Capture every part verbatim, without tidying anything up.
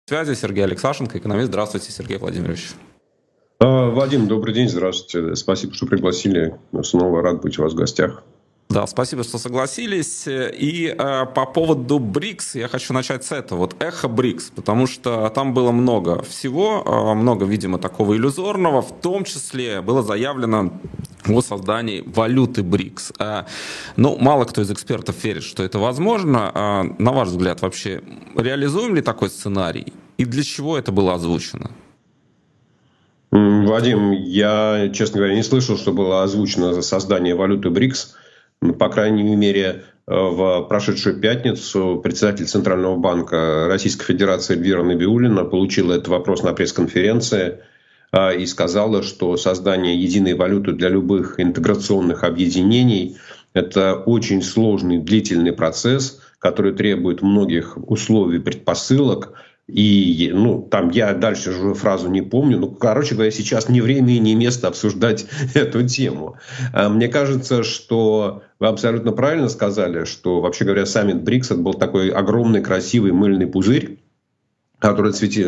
Связи Сергей Алексашенко, экономист. Здравствуйте, Сергей Владимирович. Вадим, добрый день, здравствуйте. Спасибо, что пригласили. Снова рад быть у вас в гостях. Да, спасибо, что согласились. И э, по поводу БРИКС я хочу начать с этого. Вот эхо БРИКС, потому что там было много всего, э, много, видимо, такого иллюзорного. В том числе было заявлено о создании валюты БРИКС. Э, ну, мало кто из экспертов верит, что это возможно. Э, на ваш взгляд, вообще реализуем ли такой сценарий? И для чего это было озвучено? Вадим, я, честно говоря, не слышал, что было озвучено создание валюты БРИКС. По крайней мере, в прошедшую пятницу председатель Центрального банка Российской Федерации Эльвира Набиуллина получила этот вопрос на пресс-конференции и сказала, что создание единой валюты для любых интеграционных объединений – это очень сложный, длительный процесс, который требует многих условий, предпосылок. И, ну, там я дальше уже фразу не помню. Ну, короче говоря, сейчас не время и не место обсуждать эту тему. Мне кажется, что вы абсолютно правильно сказали, что, вообще говоря, саммит БРИКС — это был такой огромный, красивый мыльный пузырь, который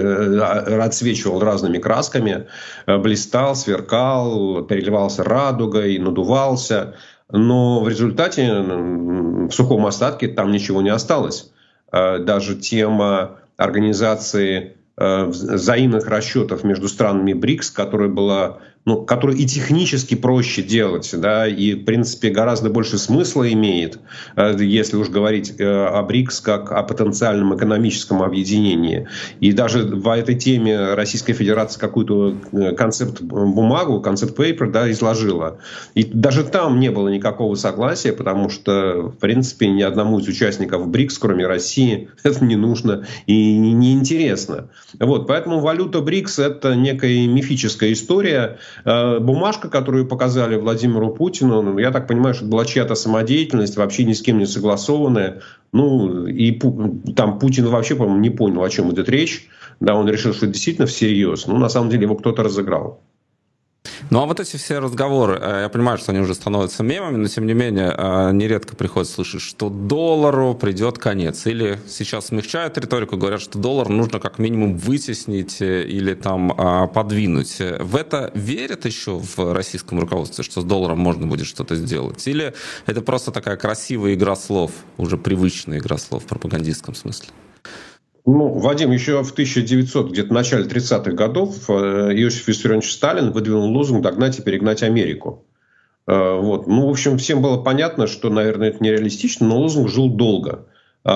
отсвечивал разными красками, блистал, сверкал, переливался радугой, надувался. Но в результате, в сухом остатке, там ничего не осталось. Даже тема организации э, взаимных расчетов между странами БРИКС, которая была, ну, которую и технически проще делать, да, и в принципе гораздо больше смысла имеет, э, если уж говорить э, о БРИКС как о потенциальном экономическом объединении. И даже в этой теме Российская Федерация какую-то концепт-бумагу, концепт-пейпер, да, изложила. И даже там не было никакого согласия, потому что, в принципе, ни одному из участников БРИКС, кроме России, это не нужно и не интересно. Вот, поэтому валюта БРИКС — это некая мифическая история. Бумажка, которую показали Владимиру Путину, я так понимаю, что это была чья-то самодеятельность, вообще ни с кем не согласованная. Ну, и там Путин вообще, по-моему, не понял, о чем идет речь. Да, он решил, что это действительно всерьез. Ну, на самом деле, его кто-то разыграл. Ну, а вот эти все разговоры, я понимаю, что они уже становятся мемами, но, тем не менее, нередко приходится слышать, что доллару придет конец. Или сейчас смягчают риторику, говорят, что доллар нужно как минимум вытеснить или там подвинуть. В это верят еще в российском руководстве, что с долларом можно будет что-то сделать? Или это просто такая красивая игра слов, уже привычная игра слов в пропагандистском смысле? Ну, Вадим, еще в тысяча девятисотом, где-то в начале тридцатых годов Иосиф Виссарионович Сталин выдвинул лозунг «догнать и перегнать Америку». Вот. Ну, в общем, всем было понятно, что, наверное, это нереалистично, но лозунг жил долго.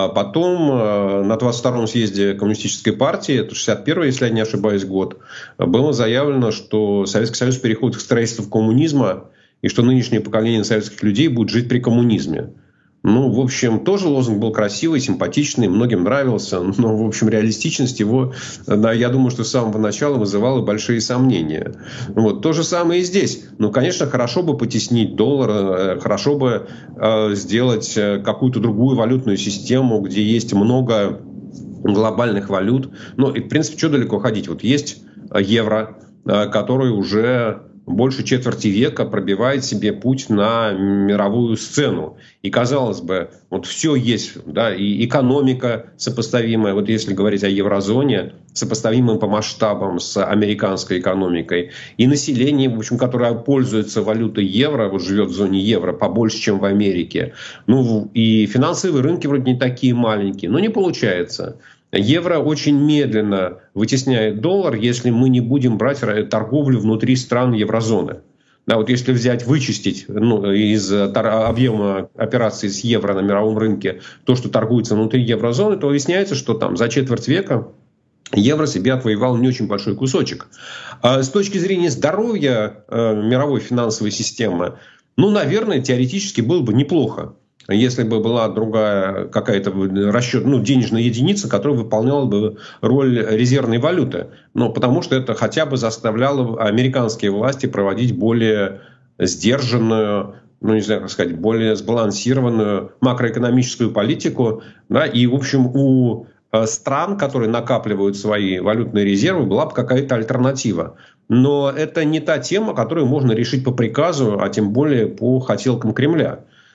Потом на двадцать втором съезде Коммунистической партии, это шестьдесят первый, если я не ошибаюсь, год, было заявлено, что Советский Союз переходит к строительству коммунизма и что нынешнее поколение советских людей будет жить при коммунизме. Ну, в общем, тоже лозунг был красивый, симпатичный, многим нравился, но, в общем, реалистичность его, да, я думаю, что с самого начала вызывала большие сомнения. Вот. То же самое и здесь. Ну, конечно, хорошо бы потеснить доллар, хорошо бы э, сделать какую-то другую валютную систему, где есть много глобальных валют. Ну, и, в принципе, что далеко ходить? Вот есть евро, э, который уже больше четверти века пробивает себе путь на мировую сцену. И, казалось бы, вот все есть, да, и экономика сопоставимая, вот если говорить о еврозоне, сопоставимая по масштабам с американской экономикой, и население, в общем, которое пользуется валютой евро, вот живет в зоне евро побольше, чем в Америке. Ну, и финансовые рынки вроде не такие маленькие, но не получается. Евро очень медленно вытесняет доллар, если мы не будем брать торговлю внутри стран еврозоны. Да, вот если взять, вычистить ну, из объема операций с евро на мировом рынке то, что торгуется внутри еврозоны, то выясняется, что там за четверть века евро себе отвоевал не очень большой кусочек. А с точки зрения здоровья э, мировой финансовой системы, ну, наверное, теоретически было бы неплохо, если бы была другая какая-то расчет, ну, денежная единица, которая выполняла бы роль резервной валюты. Но потому что это хотя бы заставляло американские власти проводить более сдержанную, ну, не знаю, как сказать, более сбалансированную макроэкономическую политику. Да, и, в общем, у стран, которые накапливают свои валютные резервы, была бы какая-то альтернатива. Но это не та тема, которую можно решить по приказу, а тем более по хотелкам Кремля.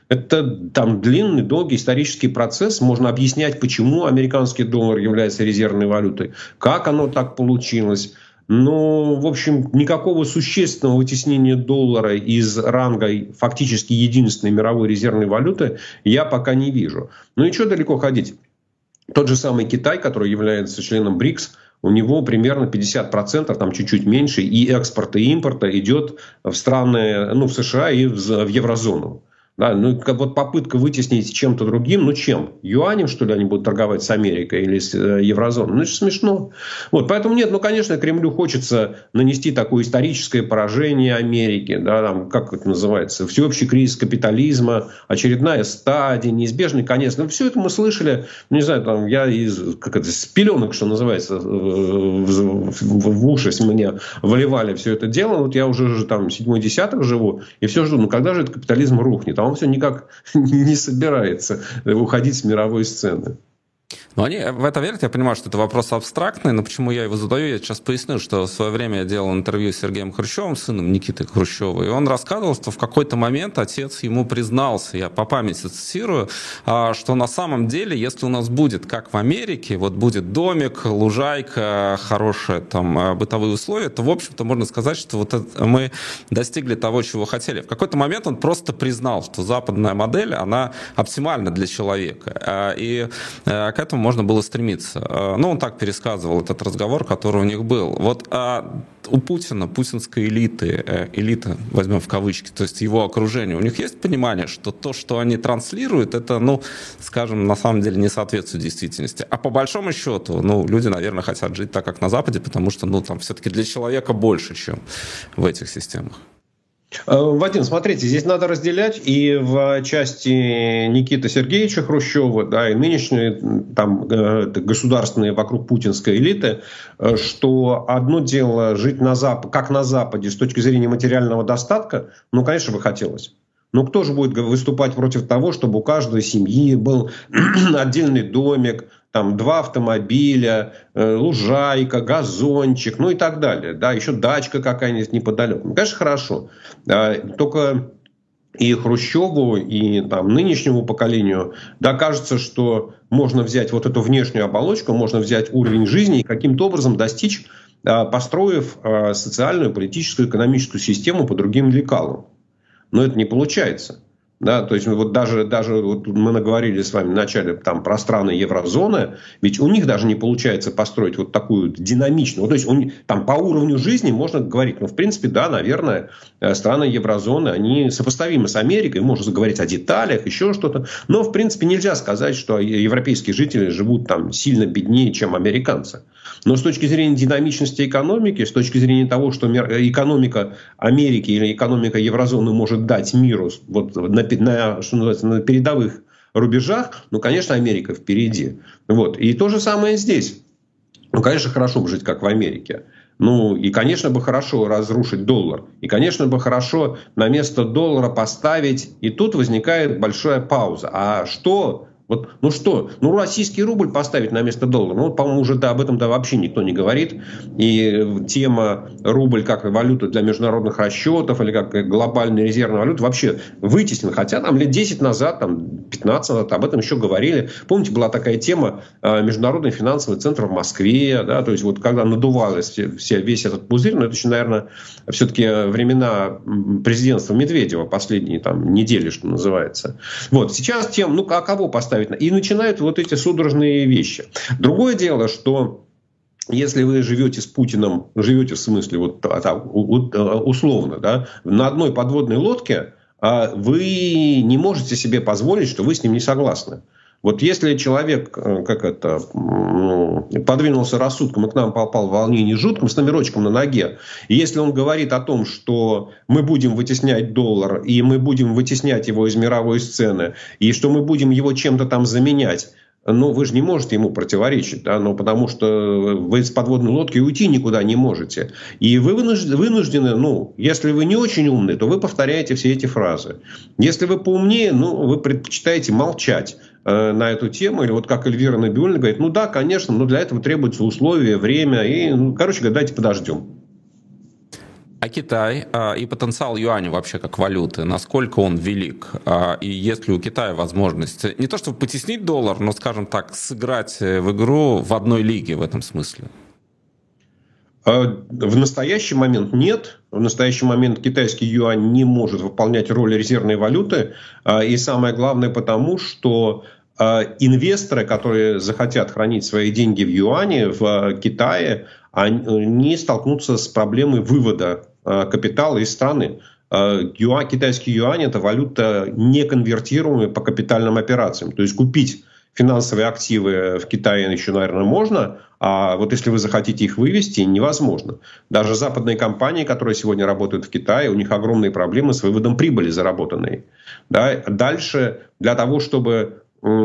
Это там длинный, долгий исторический процесс. Можно объяснять, почему американский доллар является резервной валютой, как оно так получилось. Но, в общем, никакого существенного вытеснения доллара из ранга фактически единственной мировой резервной валюты я пока не вижу. Ну и что далеко ходить? Тот же самый Китай, который является членом БРИКС, у него примерно пятьдесят процентов, там чуть-чуть меньше, и экспорта, и импорта идет в страны, ну, в США и в, в еврозону. Да, ну, вот попытка вытеснить чем-то другим, ну чем? Юанем, что ли, они будут торговать с Америкой или с э, еврозоной? Ну, это же смешно. Вот, поэтому нет, ну, конечно, Кремлю хочется нанести такое историческое поражение Америки, да, там, как это называется, всеобщий кризис капитализма, очередная стадия, неизбежный конец. Ну, все это мы слышали, не знаю, там, я из, как это, с пеленок, что называется, в, в, в уши мне выливали все это дело. Вот я уже там седьмой десяток живу, и все жду, ну, когда же этот капитализм рухнет? А он все никак не собирается уходить с мировой сцены. Но они в это верят, я понимаю, что это вопрос абстрактный, но почему я его задаю, я сейчас поясню, что в свое время я делал интервью с Сергеем Хрущевым, сыном Никиты Хрущева, и он рассказывал, что в какой-то момент отец ему признался, я по памяти цитирую, что на самом деле, если у нас будет, как в Америке, вот будет домик, лужайка, хорошие там бытовые условия, то, в общем-то, можно сказать, что вот это, мы достигли того, чего хотели. В какой-то момент он просто признал, что западная модель, она оптимальна для человека, и к этому можно было стремиться. Ну, он так пересказывал этот разговор, который у них был. Вот а у Путина, путинской элиты, элита, возьмем в кавычки, то есть его окружение, у них есть понимание, что то, что они транслируют, это, ну, скажем, на самом деле не соответствует действительности. А по большому счету, ну, люди, наверное, хотят жить так, как на Западе, потому что, ну, там все-таки для человека больше, чем в этих системах. Вадим, смотрите, здесь надо разделять и в части Никиты Сергеевича Хрущева, да, и нынешние там государственные вокруг путинской элиты, что одно дело жить на Западе, как на Западе с точки зрения материального достатка, ну, конечно, бы хотелось. Но кто же будет выступать против того, чтобы у каждой семьи был отдельный домик, там два автомобиля, лужайка, газончик, ну и так далее. Да, еще дачка какая-нибудь неподалеку. Ну, конечно, хорошо. Только и Хрущеву, и там, нынешнему поколению, да, кажется, что можно взять вот эту внешнюю оболочку, можно взять уровень жизни и каким-то образом достичь, построив социальную, политическую, экономическую систему по другим лекалам. Но это не получается. Да, то есть вот даже, даже вот мы наговорили с вами в начале там, про страны еврозоны, ведь у них даже не получается построить вот такую динамичную, то есть у них, там по уровню жизни можно говорить, ну в принципе да, наверное, страны еврозоны, они сопоставимы с Америкой, можно говорить о деталях, еще что-то, но в принципе нельзя сказать, что европейские жители живут там сильно беднее, чем американцы. Но с точки зрения динамичности экономики, с точки зрения того, что экономика Америки или экономика еврозоны может дать миру вот, на, на, что называется, на передовых рубежах, ну, конечно, Америка впереди. Вот. И то же самое здесь. Ну, конечно, хорошо бы жить, как в Америке. Ну, и, конечно, бы хорошо разрушить доллар. И, конечно, бы хорошо на место доллара поставить. И тут возникает большая пауза. А что... Вот, ну что, ну российский рубль поставить на место доллара, ну, по-моему, уже да, об этом-то вообще никто не говорит. И тема рубль как валюта для международных расчетов или как глобальная резервная валюта вообще вытеснена. Хотя там лет десять назад, там, пятнадцать назад об этом еще говорили. Помните, была такая тема Международный финансовый центр в Москве, да, то есть вот когда надувалась все, весь этот пузырь, но это еще, наверное, все-таки времена президентства Медведева, последние там недели, что называется. Вот, сейчас тем, ну, а кого поставить? И начинают вот эти судорожные вещи. Другое дело, что если вы живете с Путиным, живете в смысле вот, условно, да, на одной подводной лодке, вы не можете себе позволить, что вы с ним не согласны. Вот если человек как это, подвинулся рассудком и к нам попал в волнение жутком с номерочком на ноге, и если он говорит о том, что мы будем вытеснять доллар, и мы будем вытеснять его из мировой сцены, и что мы будем его чем-то там заменять, ну, вы же не можете ему противоречить, да, ну, потому что вы с подводной лодки уйти никуда не можете. И вы вынуждены, ну, если вы не очень умный, то вы повторяете все эти фразы. Если вы поумнее, ну, вы предпочитаете молчать э, на эту тему. Или вот как Эльвира Набиуллина говорит, ну да, конечно, но для этого требуются условия, время. И, ну, короче говоря, давайте подождем. А Китай а, и потенциал юаня вообще как валюты, насколько он велик? А, и есть ли у Китая возможность не то чтобы потеснить доллар, но, скажем так, сыграть в игру в одной лиге в этом смысле? В настоящий момент нет. В настоящий момент китайский юань не может выполнять роль резервной валюты. И самое главное потому, что инвесторы, которые захотят хранить свои деньги в юане в Китае, они столкнутся с проблемой вывода капитала из страны. Юань, китайский юань – это валюта неконвертируемая по капитальным операциям. То есть купить финансовые активы в Китае еще, наверное, можно, а вот если вы захотите их вывести, невозможно. Даже западные компании, которые сегодня работают в Китае, у них огромные проблемы с выводом прибыли заработанной. Да? Дальше для того, чтобы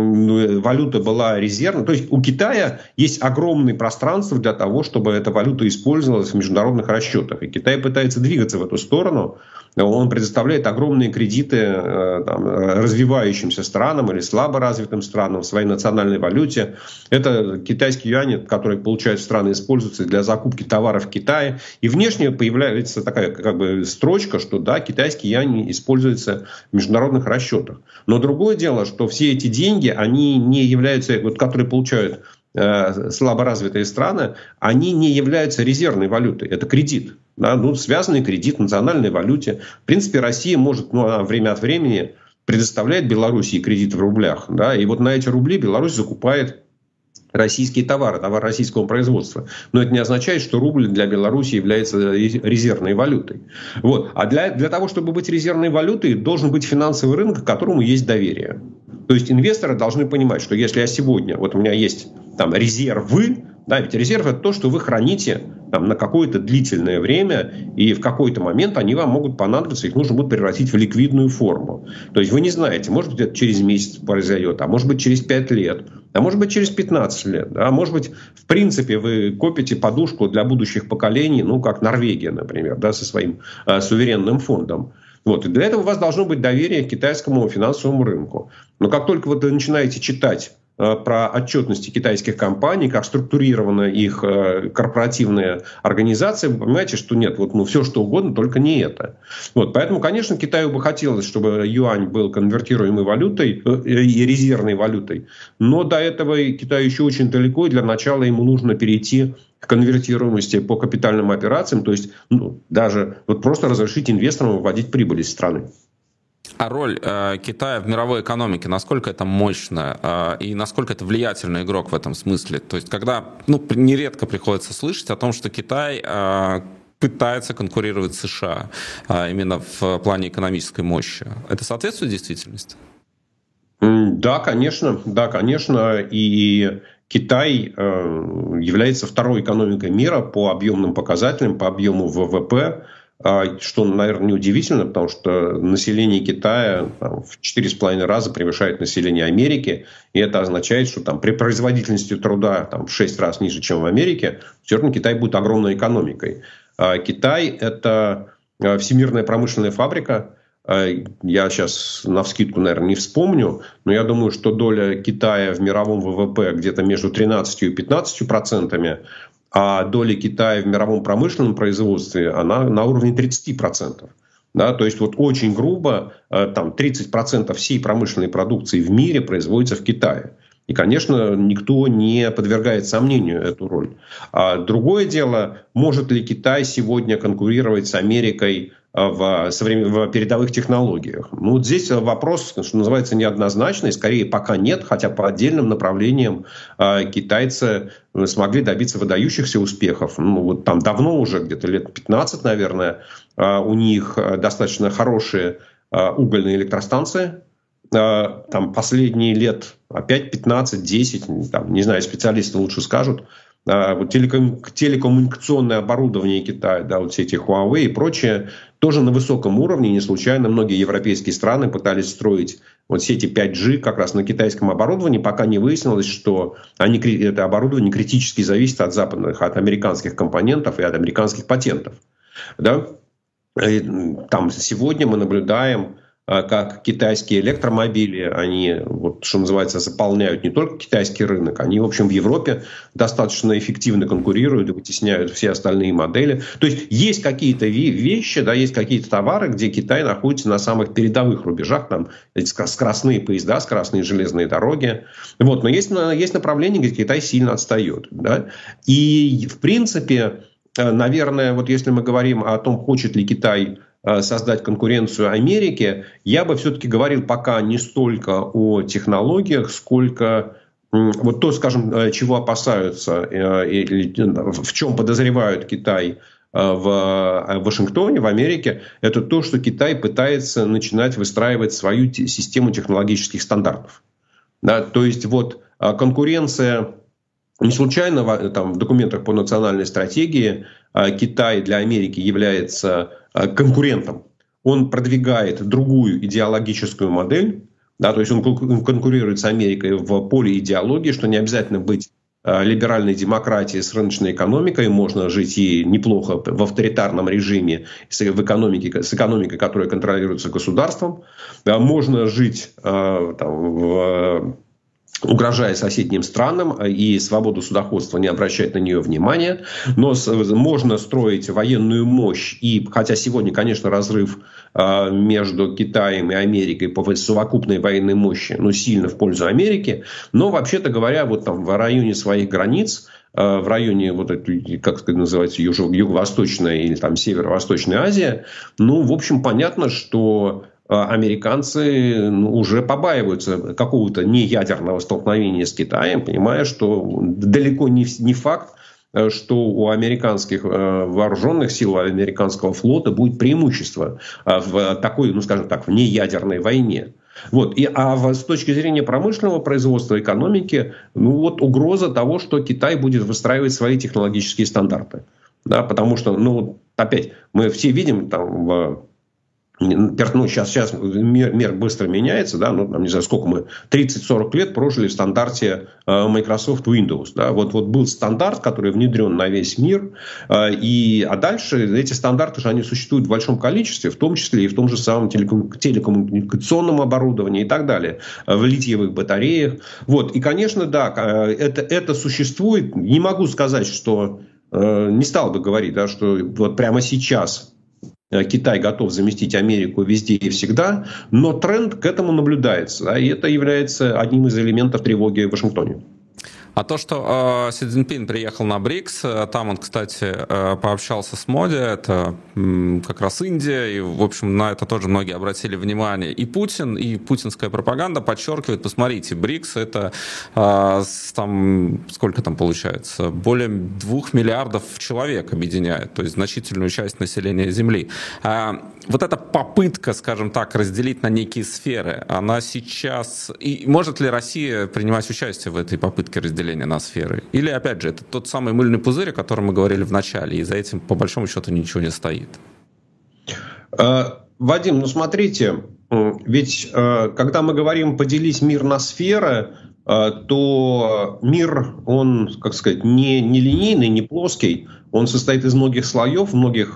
валюта была резервной. То есть у Китая есть огромное пространство для того, чтобы эта валюта использовалась в международных расчетах. И Китай пытается двигаться в эту сторону. Он предоставляет огромные кредиты там, развивающимся странам или слабо развитым странам в своей национальной валюте. Это китайский юань, который получают страны, используется для закупки товаров в Китае. И внешне появляется такая как бы строчка, что да, китайский юань используется в международных расчетах. Но другое дело, что все эти деньги, они не являются, вот, которые получают э, слаборазвитые страны, они не являются резервной валютой. Это кредит. Да, ну, связанный кредит в национальной валюте. В принципе, Россия может ну, время от времени предоставлять Белоруссии кредит в рублях. Да, и вот на эти рубли Беларусь закупает российские товары, товары российского производства. Но это не означает, что рубль для Беларуси является резервной валютой. Вот. А для, для того, чтобы быть резервной валютой, должен быть финансовый рынок, к которому есть доверие. То есть инвесторы должны понимать, что если я сегодня, вот у меня есть там резервы, да, ведь резерв – это то, что вы храните там, на какое-то длительное время, и в какой-то момент они вам могут понадобиться, их нужно будет превратить в ликвидную форму. То есть вы не знаете, может быть, это через месяц произойдет, а может быть, через пять лет, а может быть, через пятнадцать лет. А может быть, в принципе, вы копите подушку для будущих поколений, ну, как Норвегия, например, да, со своим э, суверенным фондом. Вот. И для этого у вас должно быть доверие к китайскому финансовому рынку. Но как только вы начинаете читать про отчетности китайских компаний, как структурирована их корпоративная организация, вы понимаете, что нет, вот, ну, все что угодно, только не это. Вот, поэтому, конечно, Китаю бы хотелось, чтобы юань был конвертируемой валютой и резервной валютой, но до этого Китаю еще очень далеко, и для начала ему нужно перейти к конвертируемости по капитальным операциям, то есть ну, даже вот просто разрешить инвесторам выводить прибыль из страны. А роль э, Китая в мировой экономике, насколько это мощная э, и насколько это влиятельный игрок в этом смысле? То есть, когда ну, нередко приходится слышать о том, что Китай э, пытается конкурировать с США э, именно в плане экономической мощи. Это соответствует действительности? Да, конечно, да, конечно. И Китай э, является второй экономикой мира по объемным показателям, по объему ВВП. Что, наверное, неудивительно, потому что население Китая там, в четыре с половиной раза превышает население Америки. И это означает, что там, при производительности труда там, в шесть раз ниже, чем в Америке, все равно Китай будет огромной экономикой. Китай – это всемирная промышленная фабрика. Я сейчас навскидку, наверное, не вспомню, но я думаю, что доля Китая в мировом ВВП где-то между тринадцатью и пятнадцатью процентами, а доля Китая в мировом промышленном производстве, она на уровне тридцати процентов. Да, то есть вот очень грубо там, тридцать процентов всей промышленной продукции в мире производится в Китае. И, конечно, никто не подвергает сомнению эту роль. А другое дело, может ли Китай сегодня конкурировать с Америкой в, в передовых технологиях? Ну, вот здесь вопрос, что называется, неоднозначный. Скорее, пока нет, хотя по отдельным направлениям э, китайцы смогли добиться выдающихся успехов. Ну, вот там давно уже, где-то лет пятнадцать, наверное, э, у них достаточно хорошие э, угольные электростанции. Э, там последние лет опять пятнадцать, десять, там, не знаю, специалисты лучше скажут, Вот телеком, телекоммуникационное оборудование Китая, да, вот все эти Huawei и прочее, тоже на высоком уровне. Не случайно многие европейские страны пытались строить вот сети пять джи как раз на китайском оборудовании, пока не выяснилось, что они, это оборудование критически зависит от западных, от американских компонентов и от американских патентов. Да? И там сегодня мы наблюдаем как китайские электромобили, они, вот, что называется, заполняют не только китайский рынок, они, в общем, в Европе достаточно эффективно конкурируют и вытесняют все остальные модели. То есть есть какие-то вещи, да, есть какие-то товары, где Китай находится на самых передовых рубежах, там скоростные поезда, скоростные железные дороги. Вот. Но есть, есть направления, где Китай сильно отстает. Да? И, в принципе, наверное, вот если мы говорим о том, хочет ли Китай создать конкуренцию Америке, я бы все-таки говорил пока не столько о технологиях, сколько вот то, скажем, чего опасаются, в чем подозревают Китай в Вашингтоне, в Америке, это то, что Китай пытается начинать выстраивать свою систему технологических стандартов. Да, то есть вот конкуренция, не случайно там, в документах по национальной стратегии Китай для Америки является конкурентом. Он продвигает другую идеологическую модель, да, то есть он конкурирует с Америкой в поле идеологии, что не обязательно быть либеральной демократией с рыночной экономикой, можно жить и неплохо в авторитарном режиме с экономикой, с экономикой, которая контролируется государством, можно жить там, в угрожая соседним странам и свободу судоходства не обращать на нее внимания. Но можно строить военную мощь. И хотя сегодня, конечно, разрыв между Китаем и Америкой по совокупной военной мощи, ну, сильно в пользу Америки, но, вообще-то говоря, вот там в районе своих границ, в районе, вот это, как это называется, Юго-Восточная или там Северо-Восточная Азия, ну, в общем, понятно, что американцы уже побаиваются какого-то неядерного столкновения с Китаем, понимая, что далеко не, не факт, что у американских вооруженных сил, у американского флота будет преимущество в такой, ну скажем так, в неядерной войне. Вот. И, а с точки зрения промышленного производства, экономики, ну вот угроза того, что Китай будет выстраивать свои технологические стандарты. Да, потому что, ну, опять, мы все видим там в Ну, сейчас, сейчас мир, мир быстро меняется, да, ну, там, не знаю, сколько мы, тридцать-сорок лет прожили в стандарте э, Microsoft Windows. Да, вот, вот был стандарт, который внедрен на весь мир, э, и, а дальше эти стандарты же они существуют в большом количестве, в том числе и в том же самом телеком, телекоммуникационном оборудовании и так далее, в литиевых батареях. Вот, и, конечно, да, это, это существует. Не могу сказать, что, э, не стал бы говорить, да, что вот прямо сейчас Китай готов заместить Америку везде и всегда, но тренд к этому наблюдается, да, и это является одним из элементов тревоги в Вашингтоне. А то, что э, Си Цзиньпин приехал на БРИКС, там он, кстати, э, пообщался с Моди, это э, как раз Индия, и, в общем, на это тоже многие обратили внимание. И Путин, и путинская пропаганда подчеркивает, посмотрите, БРИКС это, э, там, сколько там получается, более двух миллиардов человек объединяет, то есть значительную часть населения Земли. Э, вот эта попытка, скажем так, разделить на некие сферы, она сейчас... И может ли Россия принимать участие в этой попытке разделения на сферы? Или, опять же, это тот самый мыльный пузырь, о котором мы говорили в начале, и за этим, по большому счету, ничего не стоит? Вадим, ну смотрите, ведь когда мы говорим «поделить мир на сферы», то мир, он, как сказать, не, не линейный, не плоский, он состоит из многих слоев, многих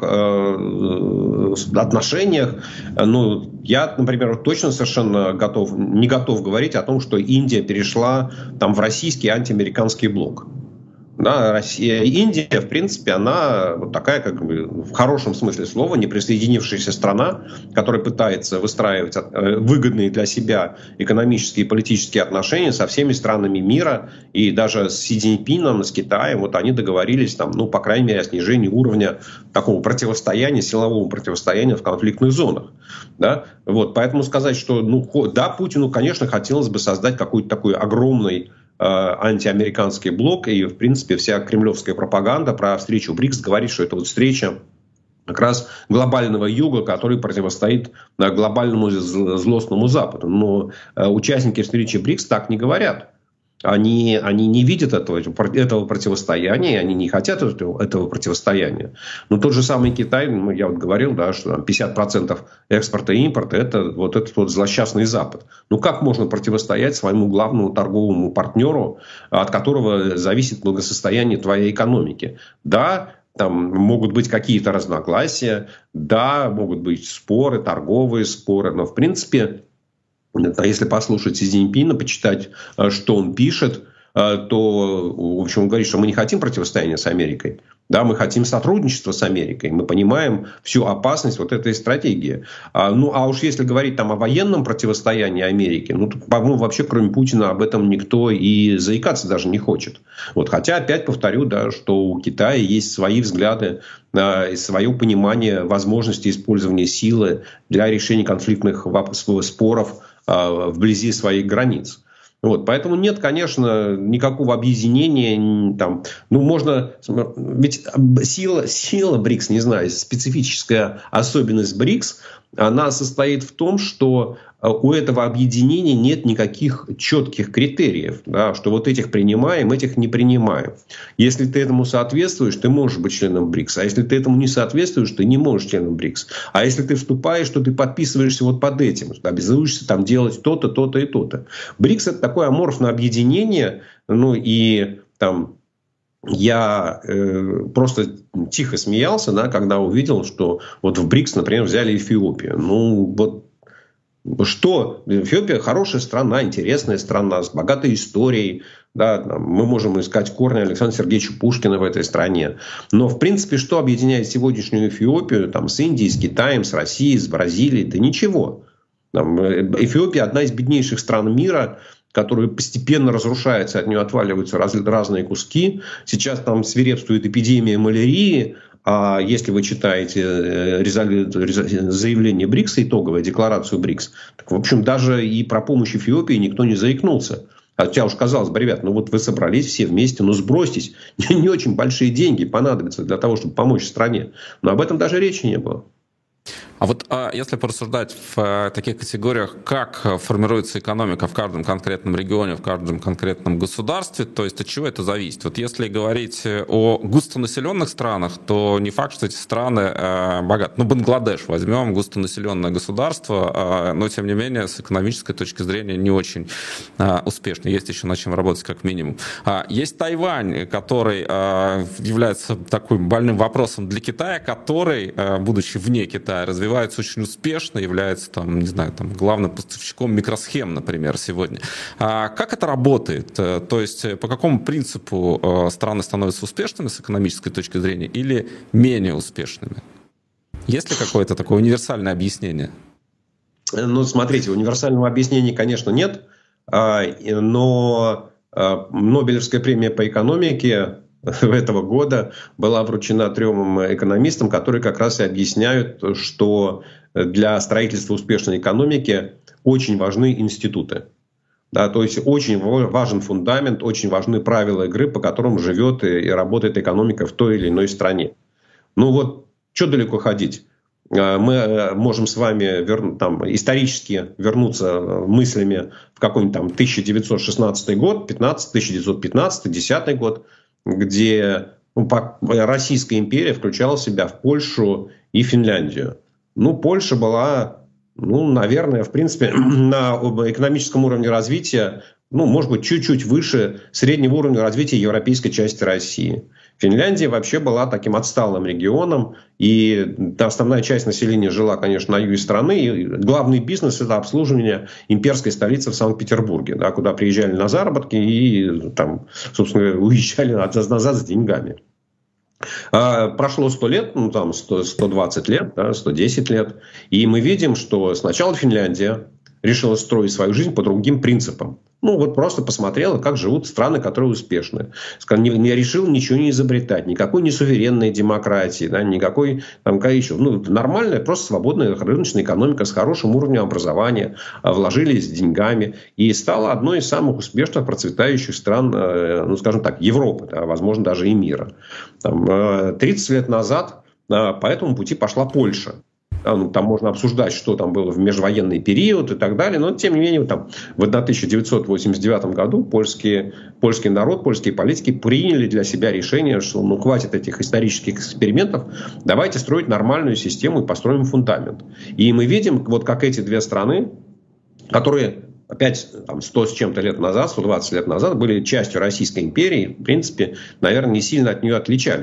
э, отношениях. Ну, я, например, точно совершенно готов, не готов говорить о том, что Индия перешла там, в российский антиамериканский блок. Да, Россия, Индия, в принципе, она вот такая, как бы, в хорошем смысле слова, неприсоединившаяся страна, которая пытается выстраивать выгодные для себя экономические и политические отношения со всеми странами мира, и даже с Си Цзиньпином, с Китаем, вот они договорились, там, ну, по крайней мере, о снижении уровня такого противостояния, силового противостояния в конфликтных зонах. Да? Вот, поэтому сказать, что, ну, да, Путину, конечно, хотелось бы создать какой-то такой огромный антиамериканский блок, и, в принципе, вся кремлевская пропаганда про встречу БРИКС говорит, что это вот встреча как раз глобального юга, который противостоит глобальному злостному Западу. Но участники встречи БРИКС так не говорят. Они, они не видят этого, этого противостояния, они не хотят этого, этого противостояния. Но тот же самый Китай, ну, я вот говорил, да, что там пятьдесят процентов экспорта и импорта – это вот этот вот злосчастный Запад. Ну как можно противостоять своему главному торговому партнеру, от которого зависит благосостояние твоей экономики? Да, там могут быть какие-то разногласия, да, могут быть споры, торговые споры, но в принципе, если послушать Си Цзиньпина, почитать, что он пишет, то, в общем, он говорит, что мы не хотим противостояния с Америкой. Да, мы хотим сотрудничества с Америкой. Мы понимаем всю опасность вот этой стратегии. А, ну, а уж если говорить там о военном противостоянии Америки, ну, тут, по-моему, вообще кроме Путина об этом никто и заикаться даже не хочет. Вот, хотя, опять повторю, да, что у Китая есть свои взгляды, э, свое понимание возможности использования силы для решения конфликтных споров э, вблизи своих границ. Вот, поэтому нет, конечно, никакого объединения. Там, ну, можно, ведь сила, сила БРИКС, не знаю, специфическая особенность БРИКС, она состоит в том, что у этого объединения нет никаких четких критериев, да, что вот этих принимаем, этих не принимаем. Если ты этому соответствуешь, ты можешь быть членом БРИКС. А если ты этому не соответствуешь, ты не можешь членом БРИКС. А если ты вступаешь, то ты подписываешься вот под этим, обязуешься там делать то-то, то-то и то-то. БРИКС — это такое аморфное объединение, ну и там... Я э, просто тихо смеялся, да, когда увидел, что вот в БРИКС, например, взяли Эфиопию. Ну, вот что? Эфиопия хорошая страна, интересная страна, с богатой историей. Да, мы можем искать корни Александра Сергеевича Пушкина в этой стране. Но, в принципе, что объединяет сегодняшнюю Эфиопию там, с Индией, с Китаем, с Россией, с Бразилией? Да ничего. Там, Эфиопия одна из беднейших стран мира, которая постепенно разрушается, от нее отваливаются раз, разные куски. Сейчас там свирепствует эпидемия малярии. А если вы читаете резолю... заявление БРИКСа, итоговую декларацию БРИКС, так, в общем, даже и про помощь Эфиопии никто не заикнулся. Хотя уж казалось бы, ребят, ну вот вы собрались все вместе, ну сбросьтесь. Не очень большие деньги понадобятся для того, чтобы помочь стране. Но об этом даже речи не было. А вот а если порассуждать в а, таких категориях, как формируется экономика в каждом конкретном регионе, в каждом конкретном государстве, то есть от чего это зависит? Вот если говорить о густонаселенных странах, то не факт, что эти страны а, богаты. Ну, Бангладеш возьмем, густонаселенное государство, а, но, тем не менее, с экономической точки зрения не очень а, успешно. Есть еще над чем работать, как минимум. А, есть Тайвань, который а, является таким больным вопросом для Китая, который, а, будучи вне Китая, развивается очень успешно, является там, не знаю, там, главным поставщиком микросхем, например, сегодня. А как это работает? То есть по какому принципу страны становятся успешными с экономической точки зрения или менее успешными? Есть ли какое-то такое универсальное объяснение? Ну, смотрите, универсального объяснения, конечно, нет, но Нобелевская премия по экономике этого года была вручена трем экономистам, которые как раз и объясняют, что для строительства успешной экономики очень важны институты. Да, то есть очень важен фундамент, очень важны правила игры, по которым живет и работает экономика в той или иной стране. Ну вот, что далеко ходить? Мы можем с вами вер... там, исторически вернуться мыслями в какой-нибудь там тысяча девятьсот шестнадцатый год, пятнадцатый, тысяча девятьсот пятнадцатый, десятый год, где ну, Российская империя включала в себя в Польшу и Финляндию. Ну, Польша была, ну, наверное, в принципе, на экономическом уровне развития, ну, может быть, чуть-чуть выше среднего уровня развития европейской части России. Финляндия вообще была таким отсталым регионом, и основная часть населения жила, конечно, на юге страны. И главный бизнес – это обслуживание имперской столицы в Санкт-Петербурге, да, куда приезжали на заработки и, там, собственно, уезжали назад с деньгами. А прошло сто лет, ну там сто, сто двадцать лет, да, сто десять лет, и мы видим, что сначала Финляндия решила строить свою жизнь по другим принципам. Ну, вот просто посмотрела, как живут страны, которые успешны. Не, не решил ничего не изобретать, никакой не суверенной демократии, да, никакой там, еще, ну, нормальная, просто свободная рыночная экономика с хорошим уровнем образования, вложились деньгами и стала одной из самых успешных процветающих стран, ну, скажем так, Европы, да, возможно, даже и мира. Там, тридцать лет назад по этому пути пошла Польша. Ну, там можно обсуждать, что там было в межвоенный период и так далее. Но, тем не менее, там, в тысяча девятьсот восемьдесят девятом году польские, польский народ, польские политики приняли для себя решение, что ну, хватит этих исторических экспериментов, давайте строить нормальную систему и построим фундамент. И мы видим, вот как эти две страны, которые опять там, сто с чем-то лет назад, сто двадцать лет назад были частью Российской империи, в принципе, наверное, не сильно от нее отличались.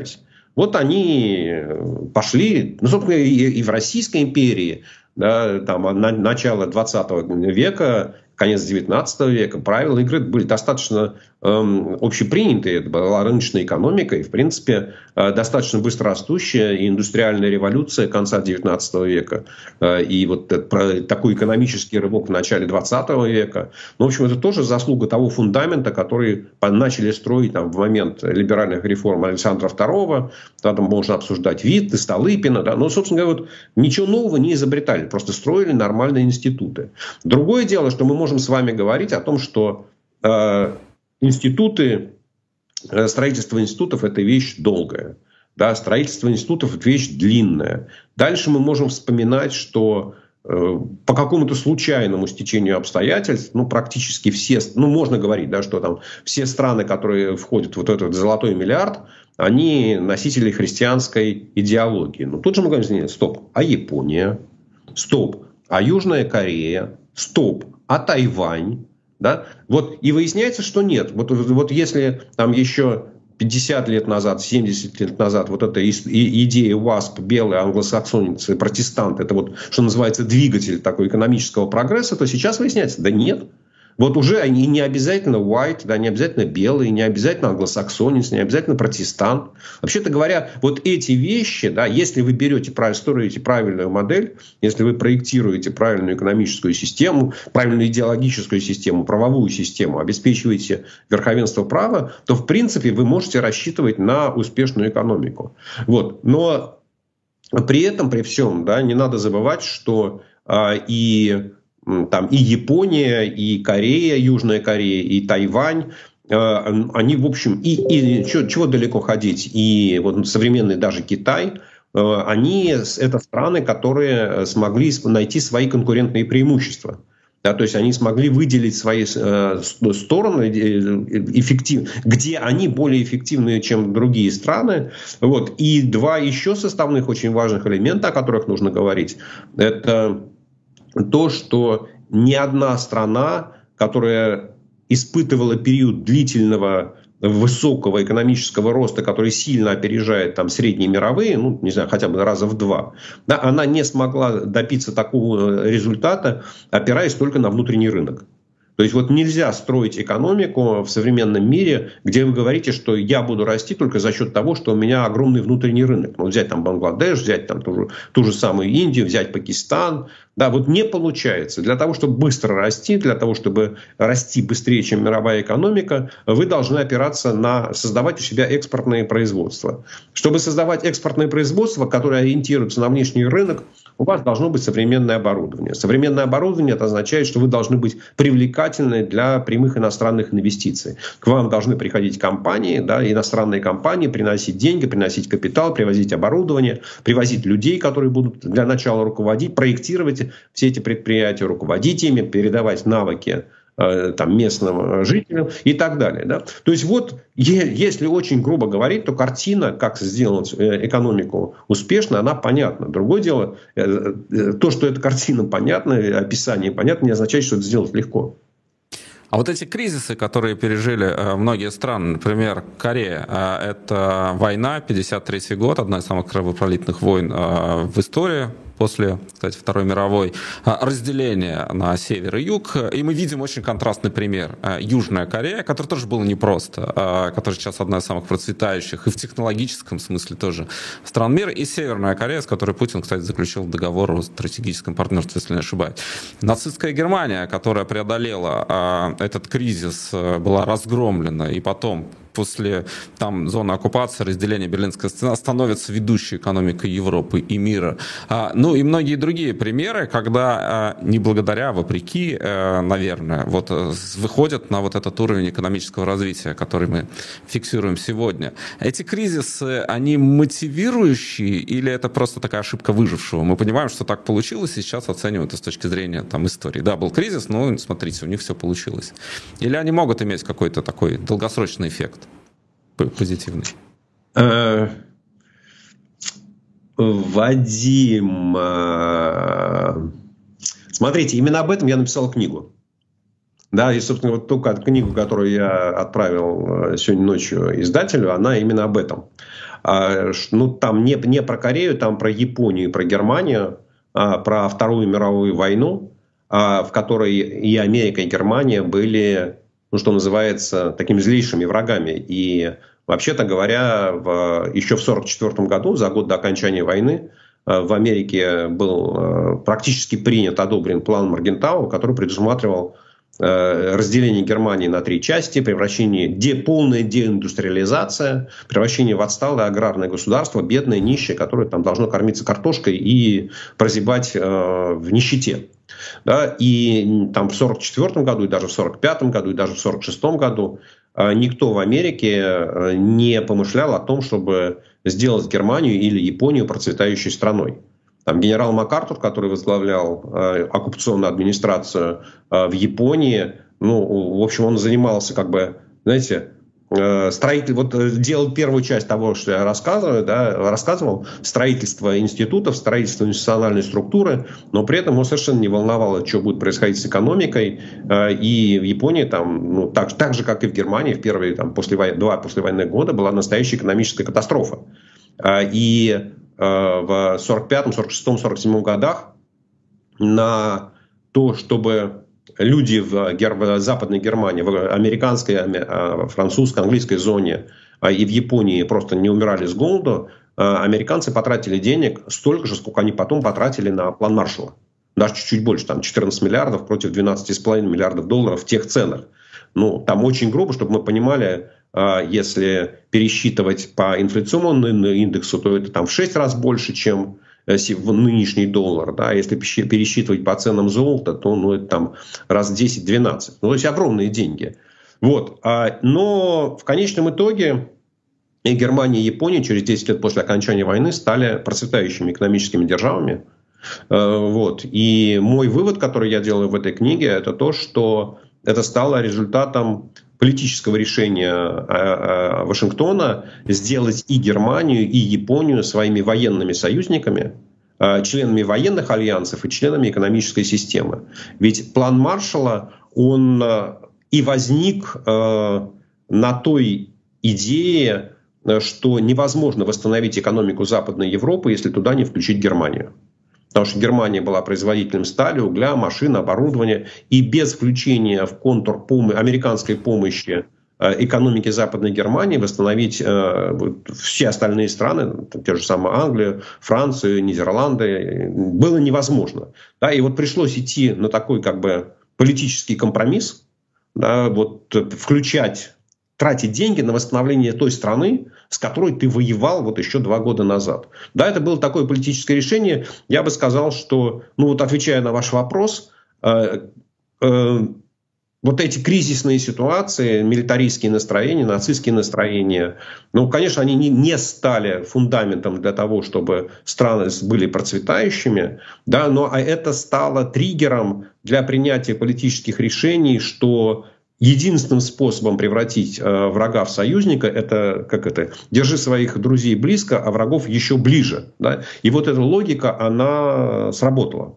Вот они пошли, ну, собственно, и, и в Российской империи, да, там, на, начало двадцатого века, конец девятнадцатого века, правила игры были достаточно эм, общепринятые. Это была рыночная экономика и, в принципе, э, достаточно быстрорастущая и индустриальная революция конца девятнадцатого века. Э, и вот это, про, такой экономический рывок в начале двадцатого века. Ну, в общем, это тоже заслуга того фундамента, который начали строить там, в момент либеральных реформ Александра второго. Там можно обсуждать Витте, Столыпина. Да? Но, собственно говоря, вот, ничего нового не изобретали. Просто строили нормальные институты. Другое дело, что мы можем с вами говорить о том, что э, институты, э, строительство институтов – это вещь долгая. Да? Строительство институтов – это вещь длинная. Дальше мы можем вспоминать, что э, по какому-то случайному стечению обстоятельств, ну, практически все, ну, можно говорить, да, что там все страны, которые входят в вот этот золотой миллиард, они носители христианской идеологии. Но тут же мы говорим, нет, стоп, а Япония? Стоп, а Южная Корея? Стоп, а Тайвань? Да? Вот, и выясняется, что нет. Вот, вот если там еще пятьдесят лет назад, семьдесят лет назад вот эта идея ВАСП, белые англосаксонцы, протестанты, это вот, что называется, двигатель такой экономического прогресса, то сейчас выясняется, да нет. Вот уже они не обязательно white, да, не обязательно белый, не обязательно англосаксонец, не обязательно протестант. Вообще-то говоря, вот эти вещи, да, если вы берете, строите правильную модель, если вы проектируете правильную экономическую систему, правильную идеологическую систему, правовую систему, обеспечиваете верховенство права, то в принципе вы можете рассчитывать на успешную экономику. Вот. Но при этом, при всем, да, не надо забывать, что а, и... Там и Япония, и Корея, Южная Корея, и Тайвань, э, они, в общем, и, и чего, чего далеко ходить, и вот современный даже Китай, э, они это страны, которые смогли найти свои конкурентные преимущества. Да, то есть они смогли выделить свои э, стороны эффектив, где они более эффективны, чем другие страны. Вот. И два еще составных очень важных элемента, о которых нужно говорить, это то, что ни одна страна, которая испытывала период длительного высокого экономического роста, который сильно опережает там, средние мировые, ну, не знаю, хотя бы раза в два, да, она не смогла добиться такого результата, опираясь только на внутренний рынок. То есть вот нельзя строить экономику в современном мире, где вы говорите, что я буду расти только за счет того, что у меня огромный внутренний рынок. Ну, взять там Бангладеш, взять там ту же, ту же самую Индию, взять Пакистан. Да, вот не получается. Для того, чтобы быстро расти, для того, чтобы расти быстрее, чем мировая экономика, вы должны опираться на создавать у себя экспортные производства. Чтобы создавать экспортное производство, которое ориентируется на внешний рынок, у вас должно быть современное оборудование. Современное оборудование это означает, что вы должны быть привлекательны для прямых иностранных инвестиций. К вам должны приходить компании, да, иностранные компании, приносить деньги, приносить капитал, привозить оборудование, привозить людей, которые будут для начала руководить, проектировать все эти предприятия, руководить ими, передавать навыки э, там, местным жителям и так далее. Да? То есть вот, е- если очень грубо говорить, то картина, как сделать экономику успешно, она понятна. Другое дело, э, э, то, что эта картина понятна, описание понятно, не означает, что это сделать легко. А вот эти кризисы, которые пережили многие страны, например, Корея, это война, пятьдесят третий год, одна из самых кровопролитных войн в истории, после, кстати, Второй мировой, разделение на север и юг. И мы видим очень контрастный пример. Южная Корея, которая тоже была непросто, которая сейчас одна из самых процветающих и в технологическом смысле тоже стран мира, и Северная Корея, с которой Путин, кстати, заключил договор о стратегическом партнерстве, если не ошибаюсь. Нацистская Германия, которая преодолела этот кризис, была разгромлена, и потом после там, зоны оккупации, разделения Берлинской стены становится ведущей экономикой Европы и мира. А, ну и многие другие примеры, когда а, не благодаря, а вопреки, а, наверное, вот, выходят на вот этот уровень экономического развития, который мы фиксируем сегодня. Эти кризисы, они мотивирующие или это просто такая ошибка выжившего? Мы понимаем, что так получилось, и сейчас оцениваем это с точки зрения там, истории. Да, был кризис, но смотрите, у них все получилось. Или они могут иметь какой-то такой долгосрочный эффект? Позитивный. Вадим, смотрите, именно об этом я написал книгу. Да, и, собственно, вот ту книгу, которую я отправил сегодня ночью издателю, она именно об этом. Ну, там не, не про Корею, там про Японию, про Германию, про Вторую мировую войну, в которой и Америка, и Германия были, ну, что называется, такими злейшими врагами. И, вообще-то говоря, в, еще в сорок четвёртом году, за год до окончания войны, в Америке был практически принят, одобрен план Моргентау, который предусматривал разделение Германии на три части, превращение, де, полная деиндустриализация, превращение в отсталое аграрное государство, бедное, нищее, которое там должно кормиться картошкой и прозябать э, в нищете. Да? И там в сорок четвёртом году, и даже в сорок пятом году, и даже в сорок шестом году э, никто в Америке э, не помышлял о том, чтобы сделать Германию или Японию процветающей страной. Там генерал МакАртур, который возглавлял э, оккупационную администрацию э, в Японии, ну, в общем, он занимался, как бы, знаете, э, строитель, вот делал первую часть того, что я рассказываю, да, рассказывал, строительство институтов, строительство институциональной структуры, но при этом его совершенно не волновало, что будет происходить с экономикой. Э, и в Японии, там, ну, так, так же, как и в Германии, в первые там, послевой... два послевоенных года была настоящая экономическая катастрофа. Э, и в сорок пятом, сорок шестом, сорок седьмом годах на то, чтобы люди в, Гер... в Западной Германии, в американской, французской, английской зоне и в Японии просто не умирали с голоду, американцы потратили денег столько же, сколько они потом потратили на план Маршалла. Даже чуть-чуть больше, там четырнадцать миллиардов против двенадцати с половиной миллиардов долларов в тех ценах. Ну, там очень грубо, чтобы мы понимали, если пересчитывать по инфляционному индексу, то это там в шесть раз больше, чем в нынешний доллар. Да? Если пересчитывать по ценам золота, то ну, это там раз десять-двенадцать. Ну, то есть огромные деньги. Вот. Но в конечном итоге и Германия, и Япония через десять лет после окончания войны стали процветающими экономическими державами. Вот. И мой вывод, который я делаю в этой книге, это то, что это стало результатом политического решения Вашингтона сделать и Германию, и Японию своими военными союзниками, членами военных альянсов и членами экономической системы. Ведь план Маршалла, он и возник на той идее, что невозможно восстановить экономику Западной Европы, если туда не включить Германию. Потому что Германия была производителем стали, угля, машин, оборудования. И без включения в контур пом- американской помощи э, экономики Западной Германии восстановить э, все остальные страны, те же самые Англию, Францию, Нидерланды, было невозможно. Да, и вот пришлось идти на такой как бы политический компромисс, да, вот, включать, тратить деньги на восстановление той страны, с которой ты воевал вот еще два года назад. Да, это было такое политическое решение. Я бы сказал, что, ну вот отвечая на ваш вопрос, э, э, вот эти кризисные ситуации, милитаристские настроения, нацистские настроения, ну, конечно, они не, не стали фундаментом для того, чтобы страны были процветающими, да, но это стало триггером для принятия политических решений, что единственным способом превратить э, врага в союзника — это, как это, держи своих друзей близко, а врагов еще ближе. Да? И вот эта логика, она сработала.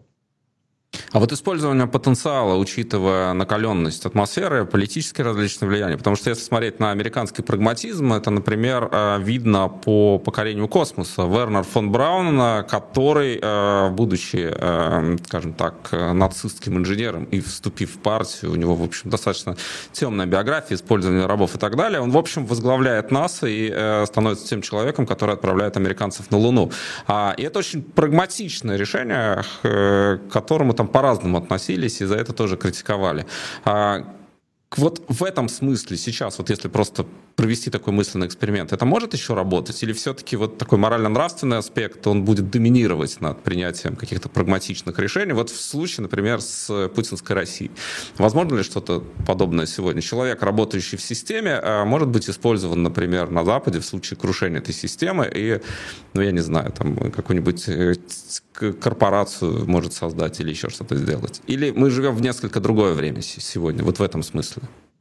А вот использование потенциала, учитывая накаленность атмосферы, политические различные влияния, потому что если смотреть на американский прагматизм, это, например, видно по покорению космоса. Вернер фон Браун, который, будучи, скажем так, нацистским инженером и вступив в партию, у него, в общем, достаточно темная биография, использование рабов и так далее, он, в общем, возглавляет НАСА и становится тем человеком, который отправляет американцев на Луну. И это очень прагматичное решение, к которому там по-разному относились и за это тоже критиковали. Вот в этом смысле сейчас, вот если просто провести такой мысленный эксперимент, это может еще работать? Или все-таки вот такой морально-нравственный аспект, он будет доминировать над принятием каких-то прагматичных решений? Вот в случае, например, с путинской Россией. Возможно ли что-то подобное сегодня? Человек, работающий в системе, может быть использован, например, на Западе в случае крушения этой системы и, ну, я не знаю, там какую-нибудь корпорацию может создать или еще что-то сделать? Или мы живем в несколько другое время сегодня, вот в этом смысле?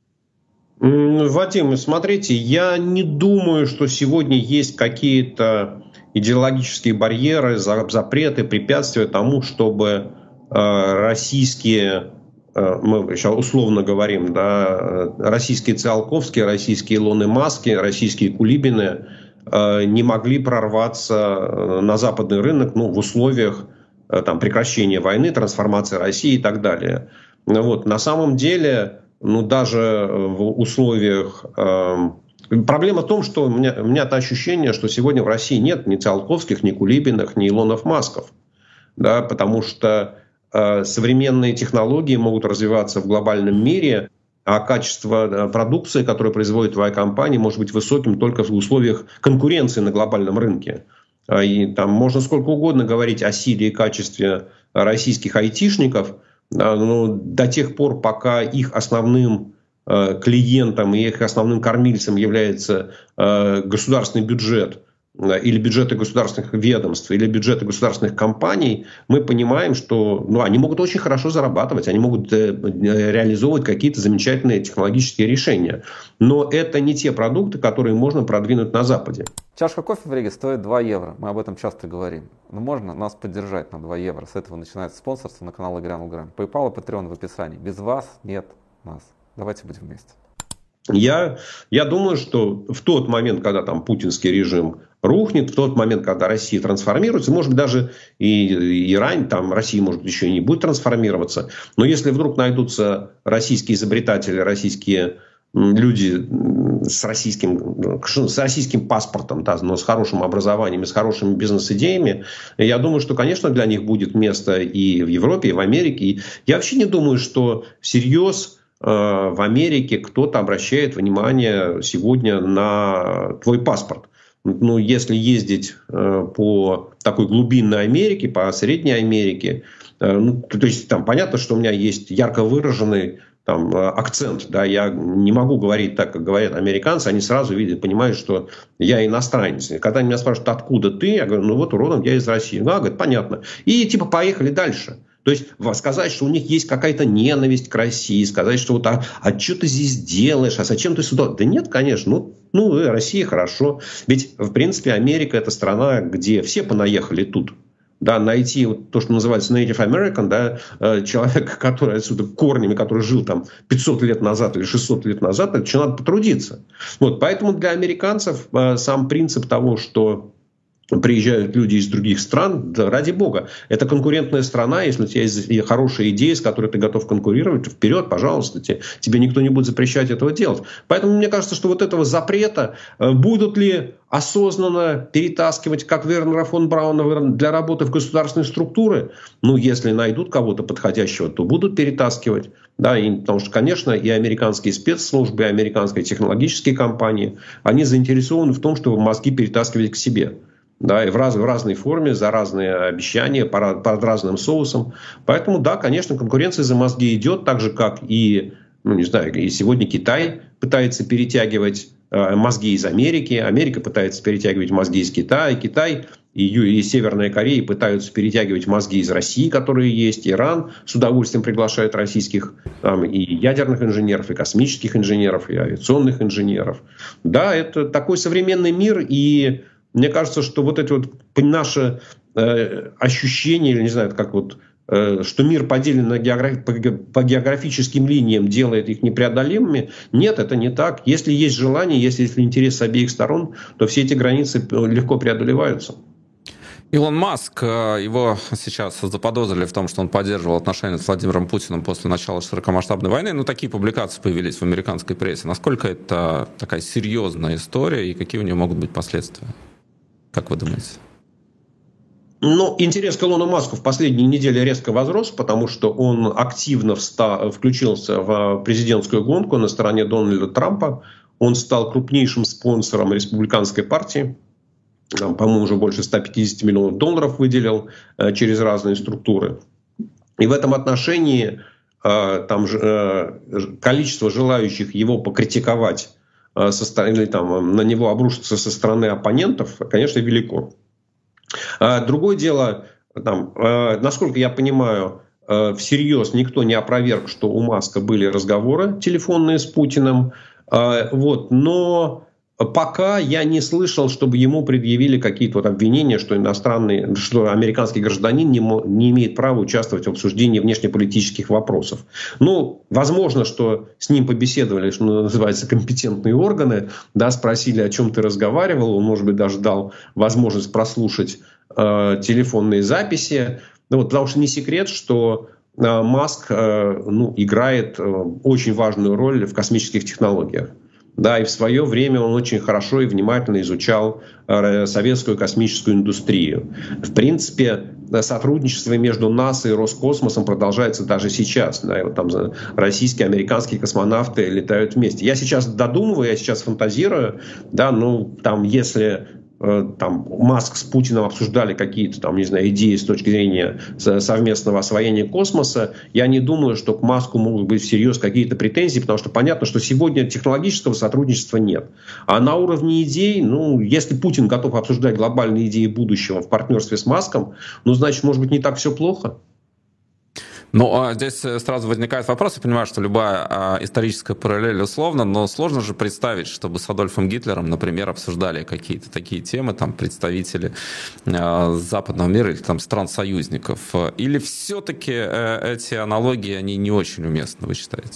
Вадим, смотрите, я не думаю, что сегодня есть какие-то идеологические барьеры, запреты, препятствия тому, чтобы российские, мы сейчас условно говорим, да, российские Циолковские, российские Илоны Маски, российские Кулибины не могли прорваться на западный рынок, ну, в условиях там, прекращения войны, трансформации России и так далее. Вот. На самом деле, ну, даже в условиях... Э, проблема в том, что у меня, у меня-то ощущение, что сегодня в России нет ни Циолковских, ни Кулибиных, ни Илонов Масков. Да, потому что э, современные технологии могут развиваться в глобальном мире, а качество продукции, которую производит твоя компания, может быть высоким только в условиях конкуренции на глобальном рынке. И там можно сколько угодно говорить о силе и качестве российских айтишников, но до тех пор, пока их основным клиентом и их основным кормильцем является государственный бюджет, или бюджеты государственных ведомств, или бюджеты государственных компаний, мы понимаем, что ну, они могут очень хорошо зарабатывать, они могут э, реализовывать какие-то замечательные технологические решения. Но это не те продукты, которые можно продвинуть на Западе. Чашка кофе в Риге стоит два евро. Мы об этом часто говорим. Но можно нас поддержать на два евро. С этого начинается спонсорство на канал Игорь Грам. PayPal и Patreon в описании. Без вас нет нас. Давайте будем вместе. Я, я думаю, что в тот момент, когда там путинский режим рухнет, в тот момент, когда Россия трансформируется, может быть, даже и Иран, там Россия, может, еще и не будет трансформироваться, но если вдруг найдутся российские изобретатели, российские люди с российским, с российским паспортом, да, но с хорошим образованием и с хорошими бизнес-идеями, я думаю, что, конечно, для них будет место и в Европе, и в Америке. И я вообще не думаю, что всерьез в Америке кто-то обращает внимание сегодня на твой паспорт. Ну, если ездить по такой глубинной Америке, по Средней Америке, ну, то, то есть там понятно, что у меня есть ярко выраженный там, акцент. Да, я не могу говорить так, как говорят американцы. Они сразу видят, понимают, что я иностранец. И когда они меня спрашивают, откуда ты, я говорю, ну вот родом я из России. Ну, а, говорит, понятно. И типа поехали дальше. То есть сказать, что у них есть какая-то ненависть к России, сказать, что вот, а, а что ты здесь делаешь, а зачем ты сюда? Да нет, конечно, ну, ну Россия хорошо. Ведь, в принципе, Америка – это страна, где все понаехали тут. Да, найти вот то, что называется Native American, да, человека, который отсюда корнями, который жил там пятьсот лет назад или шестьсот лет назад, это еще надо потрудиться. Вот, поэтому для американцев сам принцип того, что приезжают люди из других стран, да, ради бога. Это конкурентная страна, если у тебя есть хорошая идея, с которой ты готов конкурировать, вперед, пожалуйста, тебе, тебе никто не будет запрещать этого делать. Поэтому мне кажется, что вот этого запрета, будут ли осознанно перетаскивать, как Вернера фон Брауна, для работы в государственные структуры, ну, если найдут кого-то подходящего, то будут перетаскивать. Да, и, потому что, конечно, и американские спецслужбы, и американские технологические компании, они заинтересованы в том, чтобы мозги перетаскивать к себе. Да, и в, раз, в разной форме, за разные обещания, под, под разным соусом. Поэтому, да, конечно, конкуренция за мозги идет, так же, как и, ну, не знаю, и сегодня Китай пытается перетягивать э, мозги из Америки, Америка пытается перетягивать мозги из Китая, Китай и, и Северная Корея пытаются перетягивать мозги из России, которые есть, Иран с удовольствием приглашает российских там, и ядерных инженеров, и космических инженеров, и авиационных инженеров. Да, это такой современный мир, и мне кажется, что вот эти вот наши э, ощущения, или не знаю, как вот, э, что мир поделен на географ... по, по географическим линиям, делает их непреодолимыми. Нет, это не так. Если есть желание, если есть интерес с обеих сторон, то все эти границы легко преодолеваются. Илон Маск, его сейчас заподозрили в том, что он поддерживал отношения с Владимиром Путиным после начала широкомасштабной войны. Ну, такие публикации появились в американской прессе. Насколько это такая серьезная история и какие у нее могут быть последствия? Как вы думаете? Ну, интерес к Илону Маску в последние недели резко возрос, потому что он активно вста- включился в президентскую гонку на стороне Дональда Трампа. Он стал крупнейшим спонсором республиканской партии. Там, по-моему, уже больше ста пятидесяти миллионов долларов выделил э, через разные структуры. И в этом отношении э, там, э, количество желающих его покритиковать со стороны, там, на него обрушиться со стороны оппонентов, конечно, велико. Другое дело, там, насколько я понимаю, всерьез никто не опроверг, что у Маска были разговоры телефонные с Путиным. Вот, но пока я не слышал, чтобы ему предъявили какие-то вот обвинения, что иностранный, что американский гражданин не, не имеет права участвовать в обсуждении внешнеполитических вопросов. Ну, возможно, что с ним побеседовали, что называется, компетентные органы, да, спросили, о чем ты разговаривал, он, может быть, даже дал возможность прослушать э, телефонные записи. Ну, вот, потому что не секрет, что э, Маск э, ну, играет э, очень важную роль в космических технологиях. Да, и в свое время он очень хорошо и внимательно изучал э, советскую космическую индустрию. В принципе, сотрудничество между НАСА и Роскосмосом продолжается даже сейчас. Да, и вот там российские, американские космонавты летают вместе. Я сейчас додумываю, я сейчас фантазирую, да, ну, там, если там Маск с Путиным обсуждали какие-то там, не знаю, идеи с точки зрения совместного освоения космоса, я не думаю, что к Маску могут быть всерьез какие-то претензии, потому что понятно, что сегодня технологического сотрудничества нет. А на уровне идей, ну, если Путин готов обсуждать глобальные идеи будущего в партнерстве с Маском, ну, значит, может быть, не так все плохо. Ну, а здесь сразу возникает вопрос, я понимаю, что любая а, историческая параллель условна, но сложно же представить, чтобы с Адольфом Гитлером, например, обсуждали какие-то такие темы, там, представители а, западного мира или там стран-союзников. Или все-таки а, эти аналогии, они не очень уместны, вы считаете?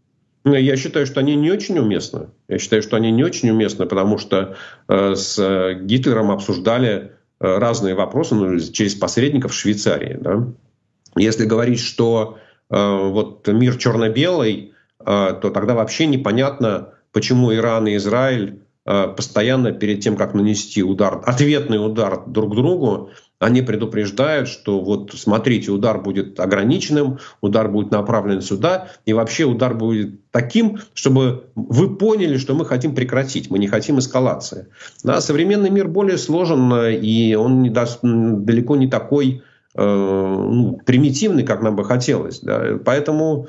Я считаю, что они не очень уместны. Я считаю, что они не очень уместны, потому что э, с Гитлером обсуждали э, разные вопросы, ну, через посредников в Швейцарии, да. Если говорить, что э, вот мир черно-белый, э, то тогда вообще непонятно, почему Иран и Израиль э, постоянно перед тем, как нанести удар, ответный удар друг другу, они предупреждают, что вот смотрите, удар будет ограниченным, удар будет направлен сюда, и вообще удар будет таким, чтобы вы поняли, что мы хотим прекратить, мы не хотим эскалации. Да, современный мир более сложен, и он не даст, далеко не такой ну, примитивный, как нам бы хотелось. Да. Поэтому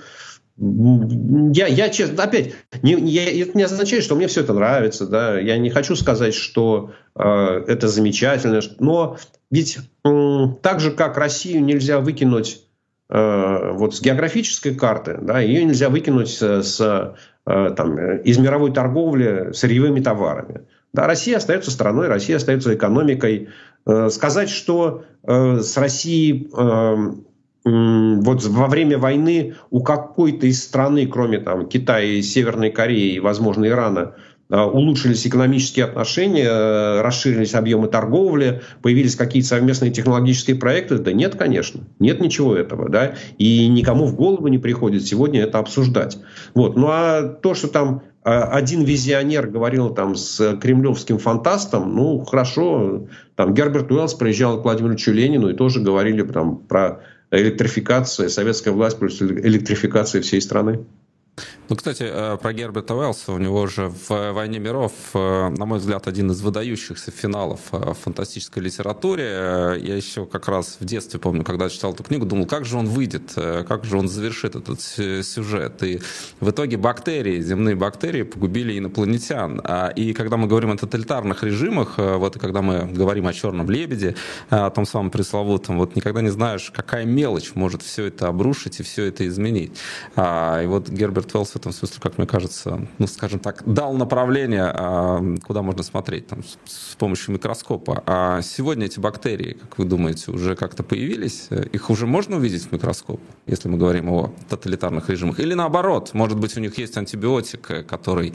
я, я честно, опять, не, я, это не означает, что мне все это нравится. Да. Я не хочу сказать, что э, это замечательно. Но ведь э, так же, как Россию нельзя выкинуть э, вот с географической карты, да, ее нельзя выкинуть с, с, э, там, из мировой торговли сырьевыми товарами. Да, Россия остается страной, Россия остается экономикой. Сказать, что э, с Россией э, э, вот во время войны у какой-то из страны, кроме там, Китая и Северной Кореи и, возможно, Ирана, э, улучшились экономические отношения, э, расширились объемы торговли, появились какие-то совместные технологические проекты, да нет, конечно, нет ничего этого. Да? И никому в голову не приходит сегодня это обсуждать. Вот. Ну а то, что там один визионер говорил там с кремлевским фантастом, ну, хорошо, там Герберт Уэллс приезжал к Владимиру Ленину и тоже говорили там, про электрификацию, советская власть плюс электрификация всей страны. Ну, кстати, про Герберта Уэллса, у него же в «Войне миров», на мой взгляд, один из выдающихся финалов в фантастической литературе. Я еще как раз в детстве помню, когда читал эту книгу, думал, как же он выйдет, как же он завершит этот сюжет. И в итоге бактерии, земные бактерии погубили инопланетян. И когда мы говорим о тоталитарных режимах, вот и когда мы говорим о «Черном лебеде», о том самом пресловутом, вот никогда не знаешь, какая мелочь может все это обрушить и все это изменить. И вот Герберт Уэллс в этом смысле, как мне кажется, ну, скажем так, дал направление, куда можно смотреть там, с помощью микроскопа. А сегодня эти бактерии, как вы думаете, уже как-то появились? Их уже можно увидеть в микроскоп, если мы говорим о тоталитарных режимах? Или наоборот, может быть, у них есть антибиотик, который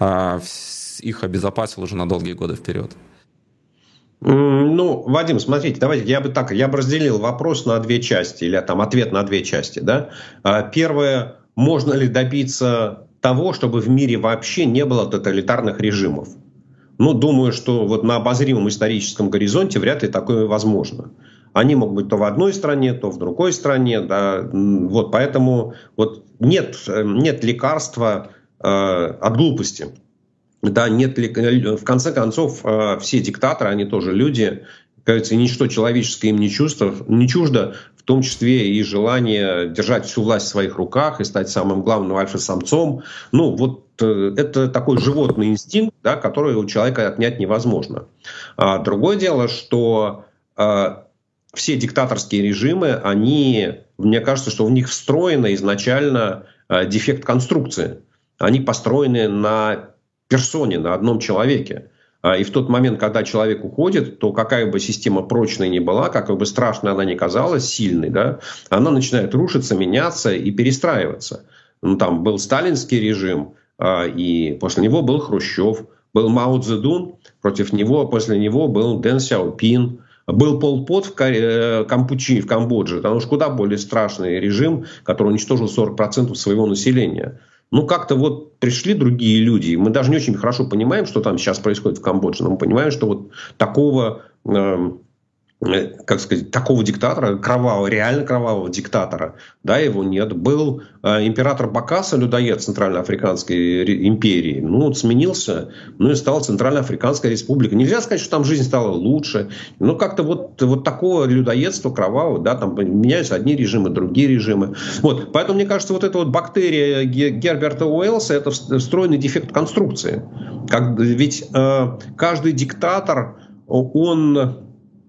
их обезопасил уже на долгие годы вперед? Ну, Вадим, смотрите, давайте я бы так, я бы разделил вопрос на две части, или там ответ на две части. Да? Первое. Можно ли добиться того, чтобы в мире вообще не было тоталитарных режимов? Ну, думаю, что вот на обозримом историческом горизонте вряд ли такое возможно. Они могут быть то в одной стране, то в другой стране. Да. Вот, поэтому вот нет, нет лекарства э, от глупости. Да, нет ли, в конце концов, э, все диктаторы, они тоже люди. Кажется, ничто человеческое им не, чувство, не чуждо, в том числе и желание держать всю власть в своих руках и стать самым главным альфа-самцом. Ну, вот э, это такой животный инстинкт, да, который у человека отнять невозможно. А другое дело, что э, все диктаторские режимы, они, мне кажется, что в них встроен изначально э, дефект конструкции. Они построены на персоне, на одном человеке. И в тот момент, когда человек уходит, то какая бы система прочной ни была, какой бы страшной она ни казалась, сильной, да, она начинает рушиться, меняться и перестраиваться. Ну, там был сталинский режим, и после него был Хрущев, был Мао Цзэдун, против него, после него был Дэн Сяопин, был Пол Пот в Кампучи, в Камбодже. Там уж куда более страшный режим, который уничтожил сорок процентов своего населения. Ну, как-то вот пришли другие люди. Мы даже не очень хорошо понимаем, что там сейчас происходит в Камбодже. Но мы понимаем, что вот такого, э, как сказать, такого диктатора, кровавого, реально кровавого диктатора, да, его нет. Был э, император Бокassa, людоед Центральноафриканской империи. Ну, вот сменился, ну и стала Центральноафриканская республика. Нельзя сказать, что там жизнь стала лучше. Ну, как-то вот, вот такого людоедства кровавого, да, там меняются одни режимы, другие режимы. Вот, поэтому, мне кажется, вот эта вот бактерия Герберта Уэллса — это встроенный дефект конструкции. Как, ведь э, каждый диктатор, он...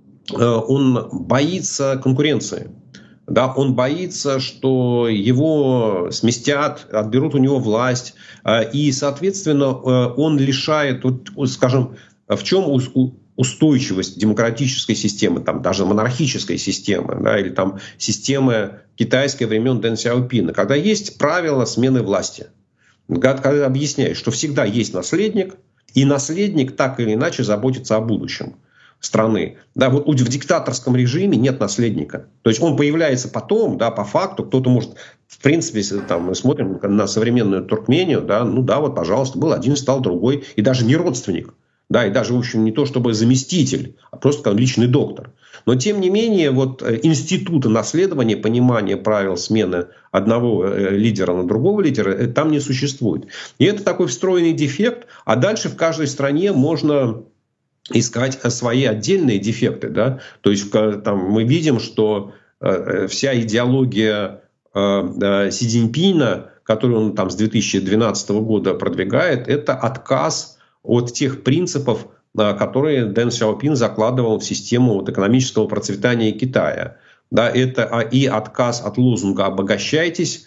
он боится конкуренции. Да, он боится, что его сместят, отберут у него власть. И, соответственно, он лишает, скажем, в чем устойчивость демократической системы, там, даже монархической системы, да, или там, системы китайской времен Дэн Сяопина, когда есть правила смены власти. Когда объясняешь, что всегда есть наследник, и наследник так или иначе заботится о будущем страны. Да, вот в диктаторском режиме нет наследника. То есть он появляется потом, да, по факту. Кто-то может, в принципе, если там, мы смотрим на современную Туркмению, да, ну да, вот, пожалуйста, был один, стал другой, и даже не родственник. Да, и даже, в общем, не то чтобы заместитель, а просто как личный доктор. Но, тем не менее, вот института наследования, понимания правил смены одного лидера на другого лидера там не существует. И это такой встроенный дефект. А дальше в каждой стране можно искать свои отдельные дефекты. Да? То есть там, мы видим, что э, вся идеология э, Си Цзиньпина, которую он там с две тысячи двенадцатого года продвигает, это отказ от тех принципов, э, которые Дэн Сяопин закладывал в систему вот, экономического процветания Китая. Да, это и отказ от лозунга «обогащайтесь»,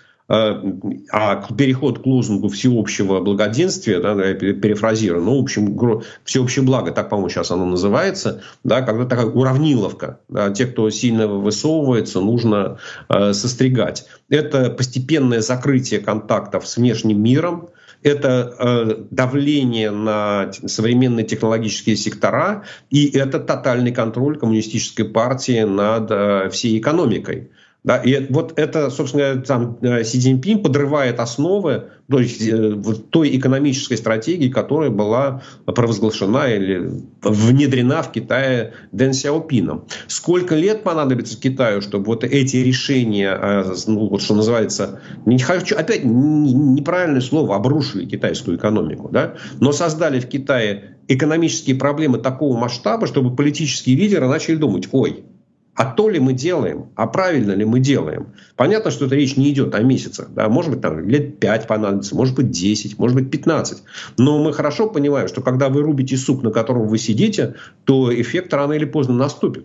а переход к лозунгу всеобщего благоденствия, да, я перефразирую, ну, в общем, всеобщее благо, так, по-моему, сейчас оно называется, да, когда такая уравниловка, да, те, кто сильно высовывается, нужно э, состригать. Это постепенное закрытие контактов с внешним миром, это э, давление на современные технологические сектора, и это тотальный контроль коммунистической партии над э, всей экономикой. Да, и вот это, собственно, там Си Цзиньпин подрывает основы то есть, той экономической стратегии, которая была провозглашена или внедрена в Китае Дэн Сяопином. Сколько лет понадобится Китаю, чтобы вот эти решения, ну, вот что называется, не хочу, опять неправильное слово, обрушили китайскую экономику, да, но создали в Китае экономические проблемы такого масштаба, чтобы политические лидеры начали думать: ой, а то ли мы делаем, а правильно ли мы делаем? Понятно, что это речь не идет о месяцах. Да? Может быть, там лет пять понадобится, может быть, десять, может быть, пятнадцать. Но мы хорошо понимаем, что когда вы рубите сук, на котором вы сидите, то эффект рано или поздно наступит.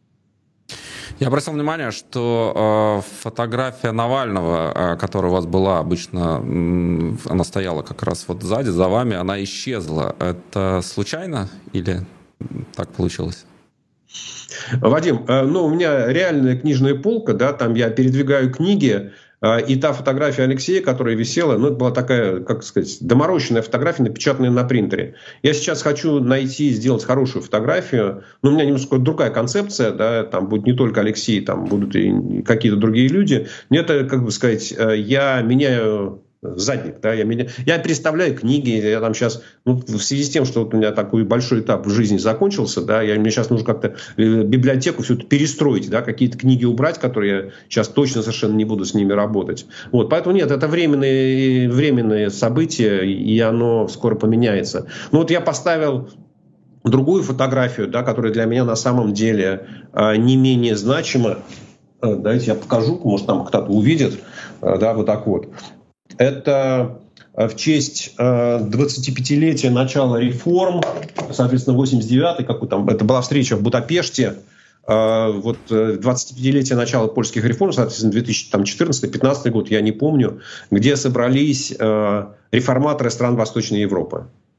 Я обратил внимание, что э, фотография Навального, э, которая у вас была обычно, э, она стояла как раз вот сзади, за вами, она исчезла. Это случайно или так получилось? Вадим, ну, у меня реальная книжная полка, да, там я передвигаю книги, и та фотография Алексея, которая висела, ну, это была такая, как сказать, доморощенная фотография, напечатанная на принтере. Я сейчас хочу найти, сделать хорошую фотографию, но у меня немножко другая концепция, да, там будет не только Алексей, там будут и какие-то другие люди. Это, как бы сказать, я меняю задник, да, я, меня, я переставляю книги, я там сейчас, ну, в связи с тем, что вот у меня такой большой этап в жизни закончился, да, я, мне сейчас нужно как-то библиотеку все это перестроить, да, какие-то книги убрать, которые я сейчас точно совершенно не буду с ними работать. Вот, поэтому нет, это временные, временные события, и оно скоро поменяется. Ну, вот я поставил другую фотографию, да, которая для меня на самом деле а, не менее значима. А, давайте я покажу, может, там кто-то увидит, а, да, вот так вот. Это в честь двадцатипятилетия начала реформ, соответственно, восемьдесят девятый, какой там, это была встреча в Будапеште, вот двадцатипятилетие начала польских реформ, соответственно, две тысячи четырнадцатый-пятнадцатый год, я не помню, где собрались реформаторы стран Восточной Европы.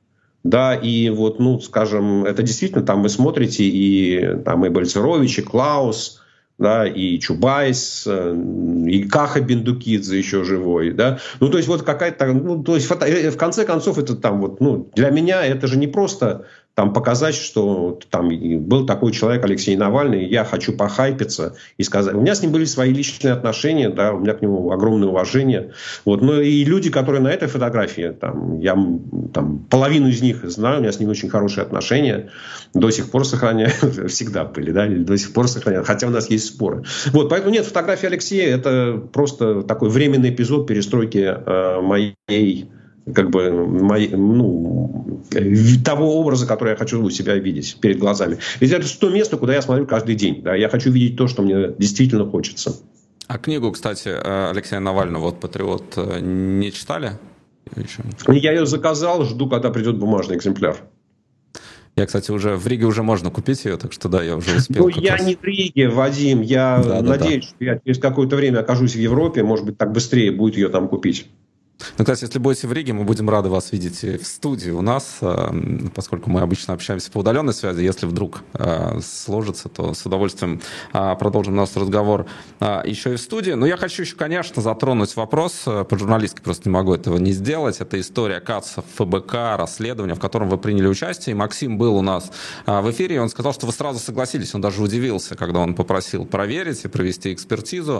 Да, и вот, ну, скажем, это действительно, там вы смотрите, и там и Бальцерович, и Клаус, да, и Чубайс, и Каха Бендукидзе еще живой, да. Ну, то есть, вот какая-то, ну, то есть, фото... в конце концов, это там вот, ну, для меня это же не просто там показать, что там был такой человек Алексей Навальный, я хочу похайпиться и сказать. У меня с ним были свои личные отношения, да, у меня к нему огромное уважение. Вот. Но и люди, которые на этой фотографии, там, я там, половину из них знаю, у меня с ним очень хорошие отношения, до сих пор сохраняю, всегда были, да, или до сих пор сохраняю, хотя у нас есть споры. Вот, поэтому нет, фотография Алексея — это просто такой временный эпизод перестройки э, моей, как бы, моей, ну, того образа, который я хочу у себя видеть перед глазами. Ведь это то место, куда я смотрю каждый день. Да? Я хочу видеть то, что мне действительно хочется. А книгу, кстати, Алексея Навального, вот «Патриот», не читали? Я ее заказал, жду, когда придет бумажный экземпляр. Я, кстати, уже в Риге уже можно купить ее, так что да, я уже успел. Ну, я раз. не в Риге, Вадим. Я да, надеюсь, да, да. что я через какое-то время окажусь в Европе. Может быть, так быстрее будет ее там купить. Ну, кстати, если будете в Риге, мы будем рады вас видеть в студии у нас, поскольку мы обычно общаемся по удаленной связи. Если вдруг сложится, то с удовольствием продолжим наш разговор еще и в студии. Но я хочу еще, конечно, затронуть вопрос, по-журналистски просто не могу этого не сделать. Это история КАЦ, ФБК, расследование, в котором вы приняли участие. И Максим был у нас в эфире, и он сказал, что вы сразу согласились. Он даже удивился, когда он попросил проверить и провести экспертизу.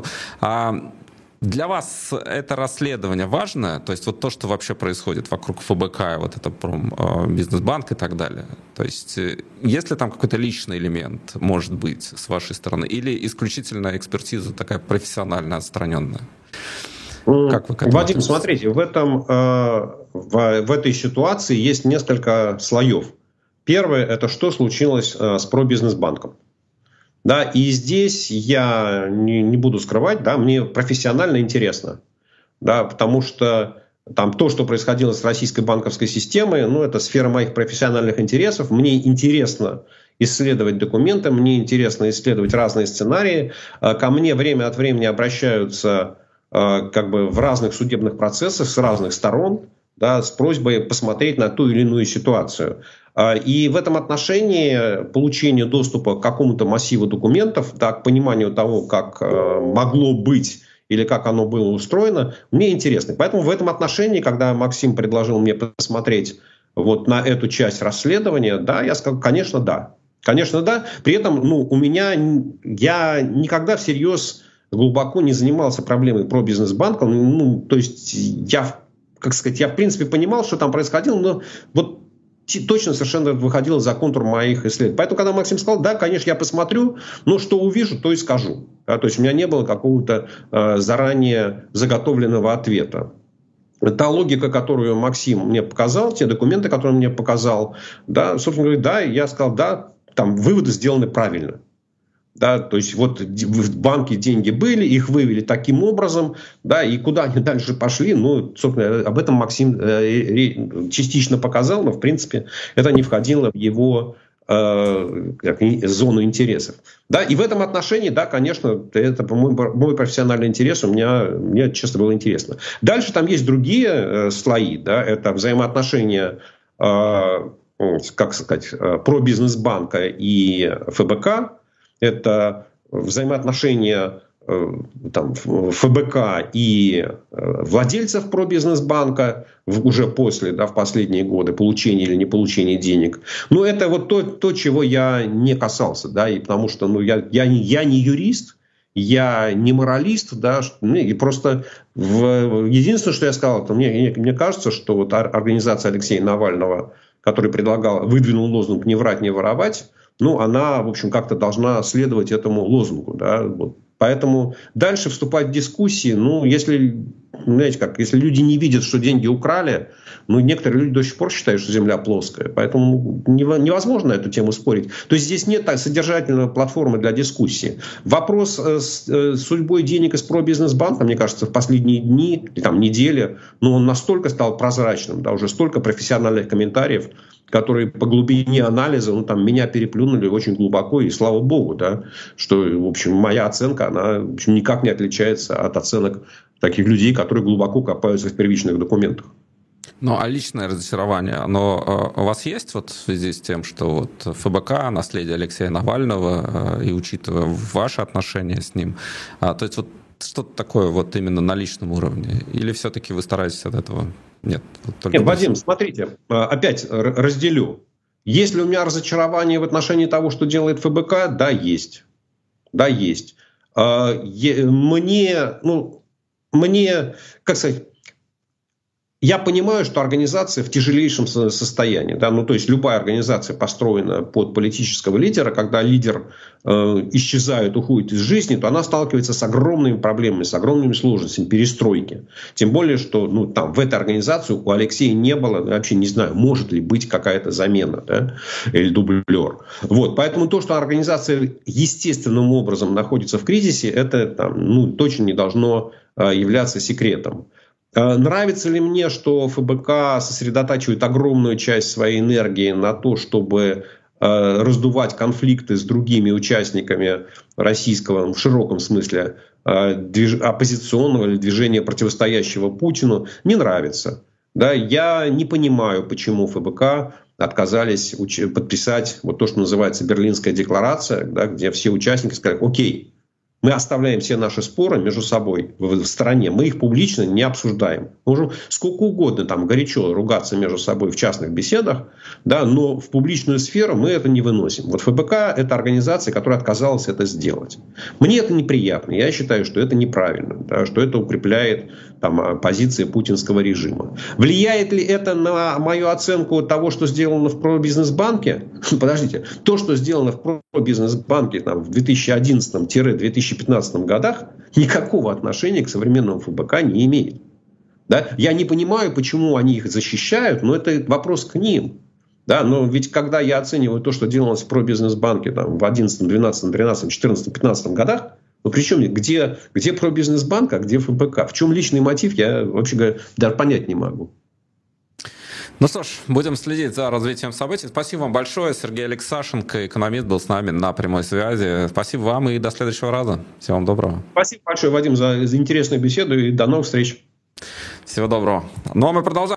Для вас это расследование важно? То есть вот то, что вообще происходит вокруг ФБК, вот это Промбизнесбанк и так далее. То есть есть ли там какой-то личный элемент, может быть, с вашей стороны? Или исключительно экспертиза такая профессионально отстраненная? Как вы к этому Вадим, относитесь? Смотрите, в, этом, в, в этой ситуации есть несколько слоев. Первое – это что случилось с Промбизнесбанком. Да, и здесь я не, не буду скрывать, да, мне профессионально интересно, да, потому что там то, что происходило с российской банковской системой, ну, это сфера моих профессиональных интересов. Мне интересно исследовать документы, мне интересно исследовать разные сценарии. Ко мне время от времени обращаются как бы в разных судебных процессах с разных сторон, да, с просьбой посмотреть на ту или иную ситуацию. И в этом отношении получение доступа к какому-то массиву документов, да, к пониманию того, как могло быть или как оно было устроено, мне интересно. Поэтому в этом отношении, когда Максим предложил мне посмотреть вот на эту часть расследования, да, я сказал, конечно, да. Конечно, да. При этом, ну, у меня, я никогда всерьез глубоко не занимался проблемой Промбизнесбанка. Ну, то есть я, как сказать, я в принципе понимал, что там происходило, но вот точно совершенно выходило за контур моих исследований. Поэтому, когда Максим сказал, да, конечно, я посмотрю, но что увижу, то и скажу. Да, то есть у меня не было какого-то э, заранее заготовленного ответа. Та логика, которую Максим мне показал, те документы, которые он мне показал, да, собственно говоря, да, я сказал, да, там выводы сделаны правильно. Да, то есть вот в банке деньги были, их вывели таким образом, да, и куда они дальше пошли, ну, собственно, об этом Максим э, частично показал, но в принципе это не входило в его э, как, зону интересов. Да, и в этом отношении, да, конечно, это мой, мой профессиональный интерес, у меня, мне честно было интересно. Дальше там есть другие э, слои, да, это взаимоотношения, э, как сказать, э, Промбизнесбанка и ФБК. Это взаимоотношения э, там, ФБК и э, владельцев Промбизнесбанка уже после, да, в последние годы, получения или не получения денег. Но это вот то, то чего я не касался. Да, и потому что ну, я, я, не, я не юрист, я не моралист. Да, и просто в, единственное, что я сказал, то мне, мне кажется, что вот организация Алексея Навального, который предлагал, выдвинул лозунг «не врать, не воровать», ну, она, в общем, как-то должна следовать этому лозунгу. Да? Вот. Поэтому дальше вступать в дискуссии, ну, если, знаете как, если люди не видят, что деньги украли, ну, некоторые люди до сих пор считают, что земля плоская. Поэтому невозможно эту тему спорить. То есть здесь нет содержательной платформы для дискуссии. Вопрос с судьбой денег из Промбизнесбанка, мне кажется, в последние дни, или там недели, ну, он настолько стал прозрачным, да, уже столько профессиональных комментариев, которые по глубине анализа, ну, там, меня переплюнули очень глубоко, и слава богу, да, что, в общем, моя оценка, она, в общем, никак не отличается от оценок таких людей, которые глубоко копаются в первичных документах. Ну, а личное разочарование, оно у вас есть вот в связи с тем, что вот ФБК, наследие Алексея Навального, и учитывая ваши отношения с ним, то есть вот что-то такое вот именно на личном уровне? Или все-таки вы стараетесь от этого? Нет. Вот Нет, Вадим, смотрите, опять разделю. Есть ли у меня разочарование в отношении того, что делает ФБК? Да, есть. Да, есть. Мне, ну, мне, как сказать, я понимаю, что организация в тяжелейшем состоянии. Да? Ну, то есть любая организация построена под политического лидера. Когда лидер э, исчезает, уходит из жизни, то она сталкивается с огромными проблемами, с огромными сложностями перестройки. Тем более, что ну, там, в этой организации у Алексея не было, вообще не знаю, может ли быть какая-то замена, да? Или дублер. Вот. Поэтому то, что организация естественным образом находится в кризисе, это там, ну, точно не должно э, являться секретом. Нравится ли мне, что ФБК сосредотачивает огромную часть своей энергии на то, чтобы э, раздувать конфликты с другими участниками российского, в широком смысле, э, движ... оппозиционного или движения, противостоящего Путину? Не нравится. Да? Я не понимаю, почему ФБК отказались уч... подписать вот то, что называется Берлинская декларация, да, где все участники сказали: окей, мы оставляем все наши споры между собой в стороне. Мы их публично не обсуждаем. Можем сколько угодно там горячо ругаться между собой в частных беседах, да, но в публичную сферу мы это не выносим. Вот ФБК – это организация, которая отказалась это сделать. Мне это неприятно. Я считаю, что это неправильно, да, что это укрепляет там, позиции путинского режима. Влияет ли это на мою оценку того, что сделано в пробизнес-банке? Подождите. То, что сделано в пробизнес-банке там, в две тысячи одиннадцатом — две тысячи пятнадцатом годах, никакого отношения к современному ФБК не имеет. Да? Я не понимаю, почему они их защищают, но это вопрос к ним. Да? Но ведь когда я оцениваю то, что делалось в пробизнес-банке там, в одиннадцатом, двенадцатом, тринадцатом, четырнадцатом, пятнадцатом годах, ну, причем где, где пробизнес-банк, а где ФБК? В чем личный мотив, я вообще говоря даже понять не могу. Ну что ж, будем следить за развитием событий. Спасибо вам большое. Сергей Алексашенко, экономист, был с нами на прямой связи. Спасибо вам и до следующего раза. Всего вам доброго. Спасибо большое, Вадим, за, за интересную беседу и до новых встреч. Всего доброго. Ну а мы продолжаем.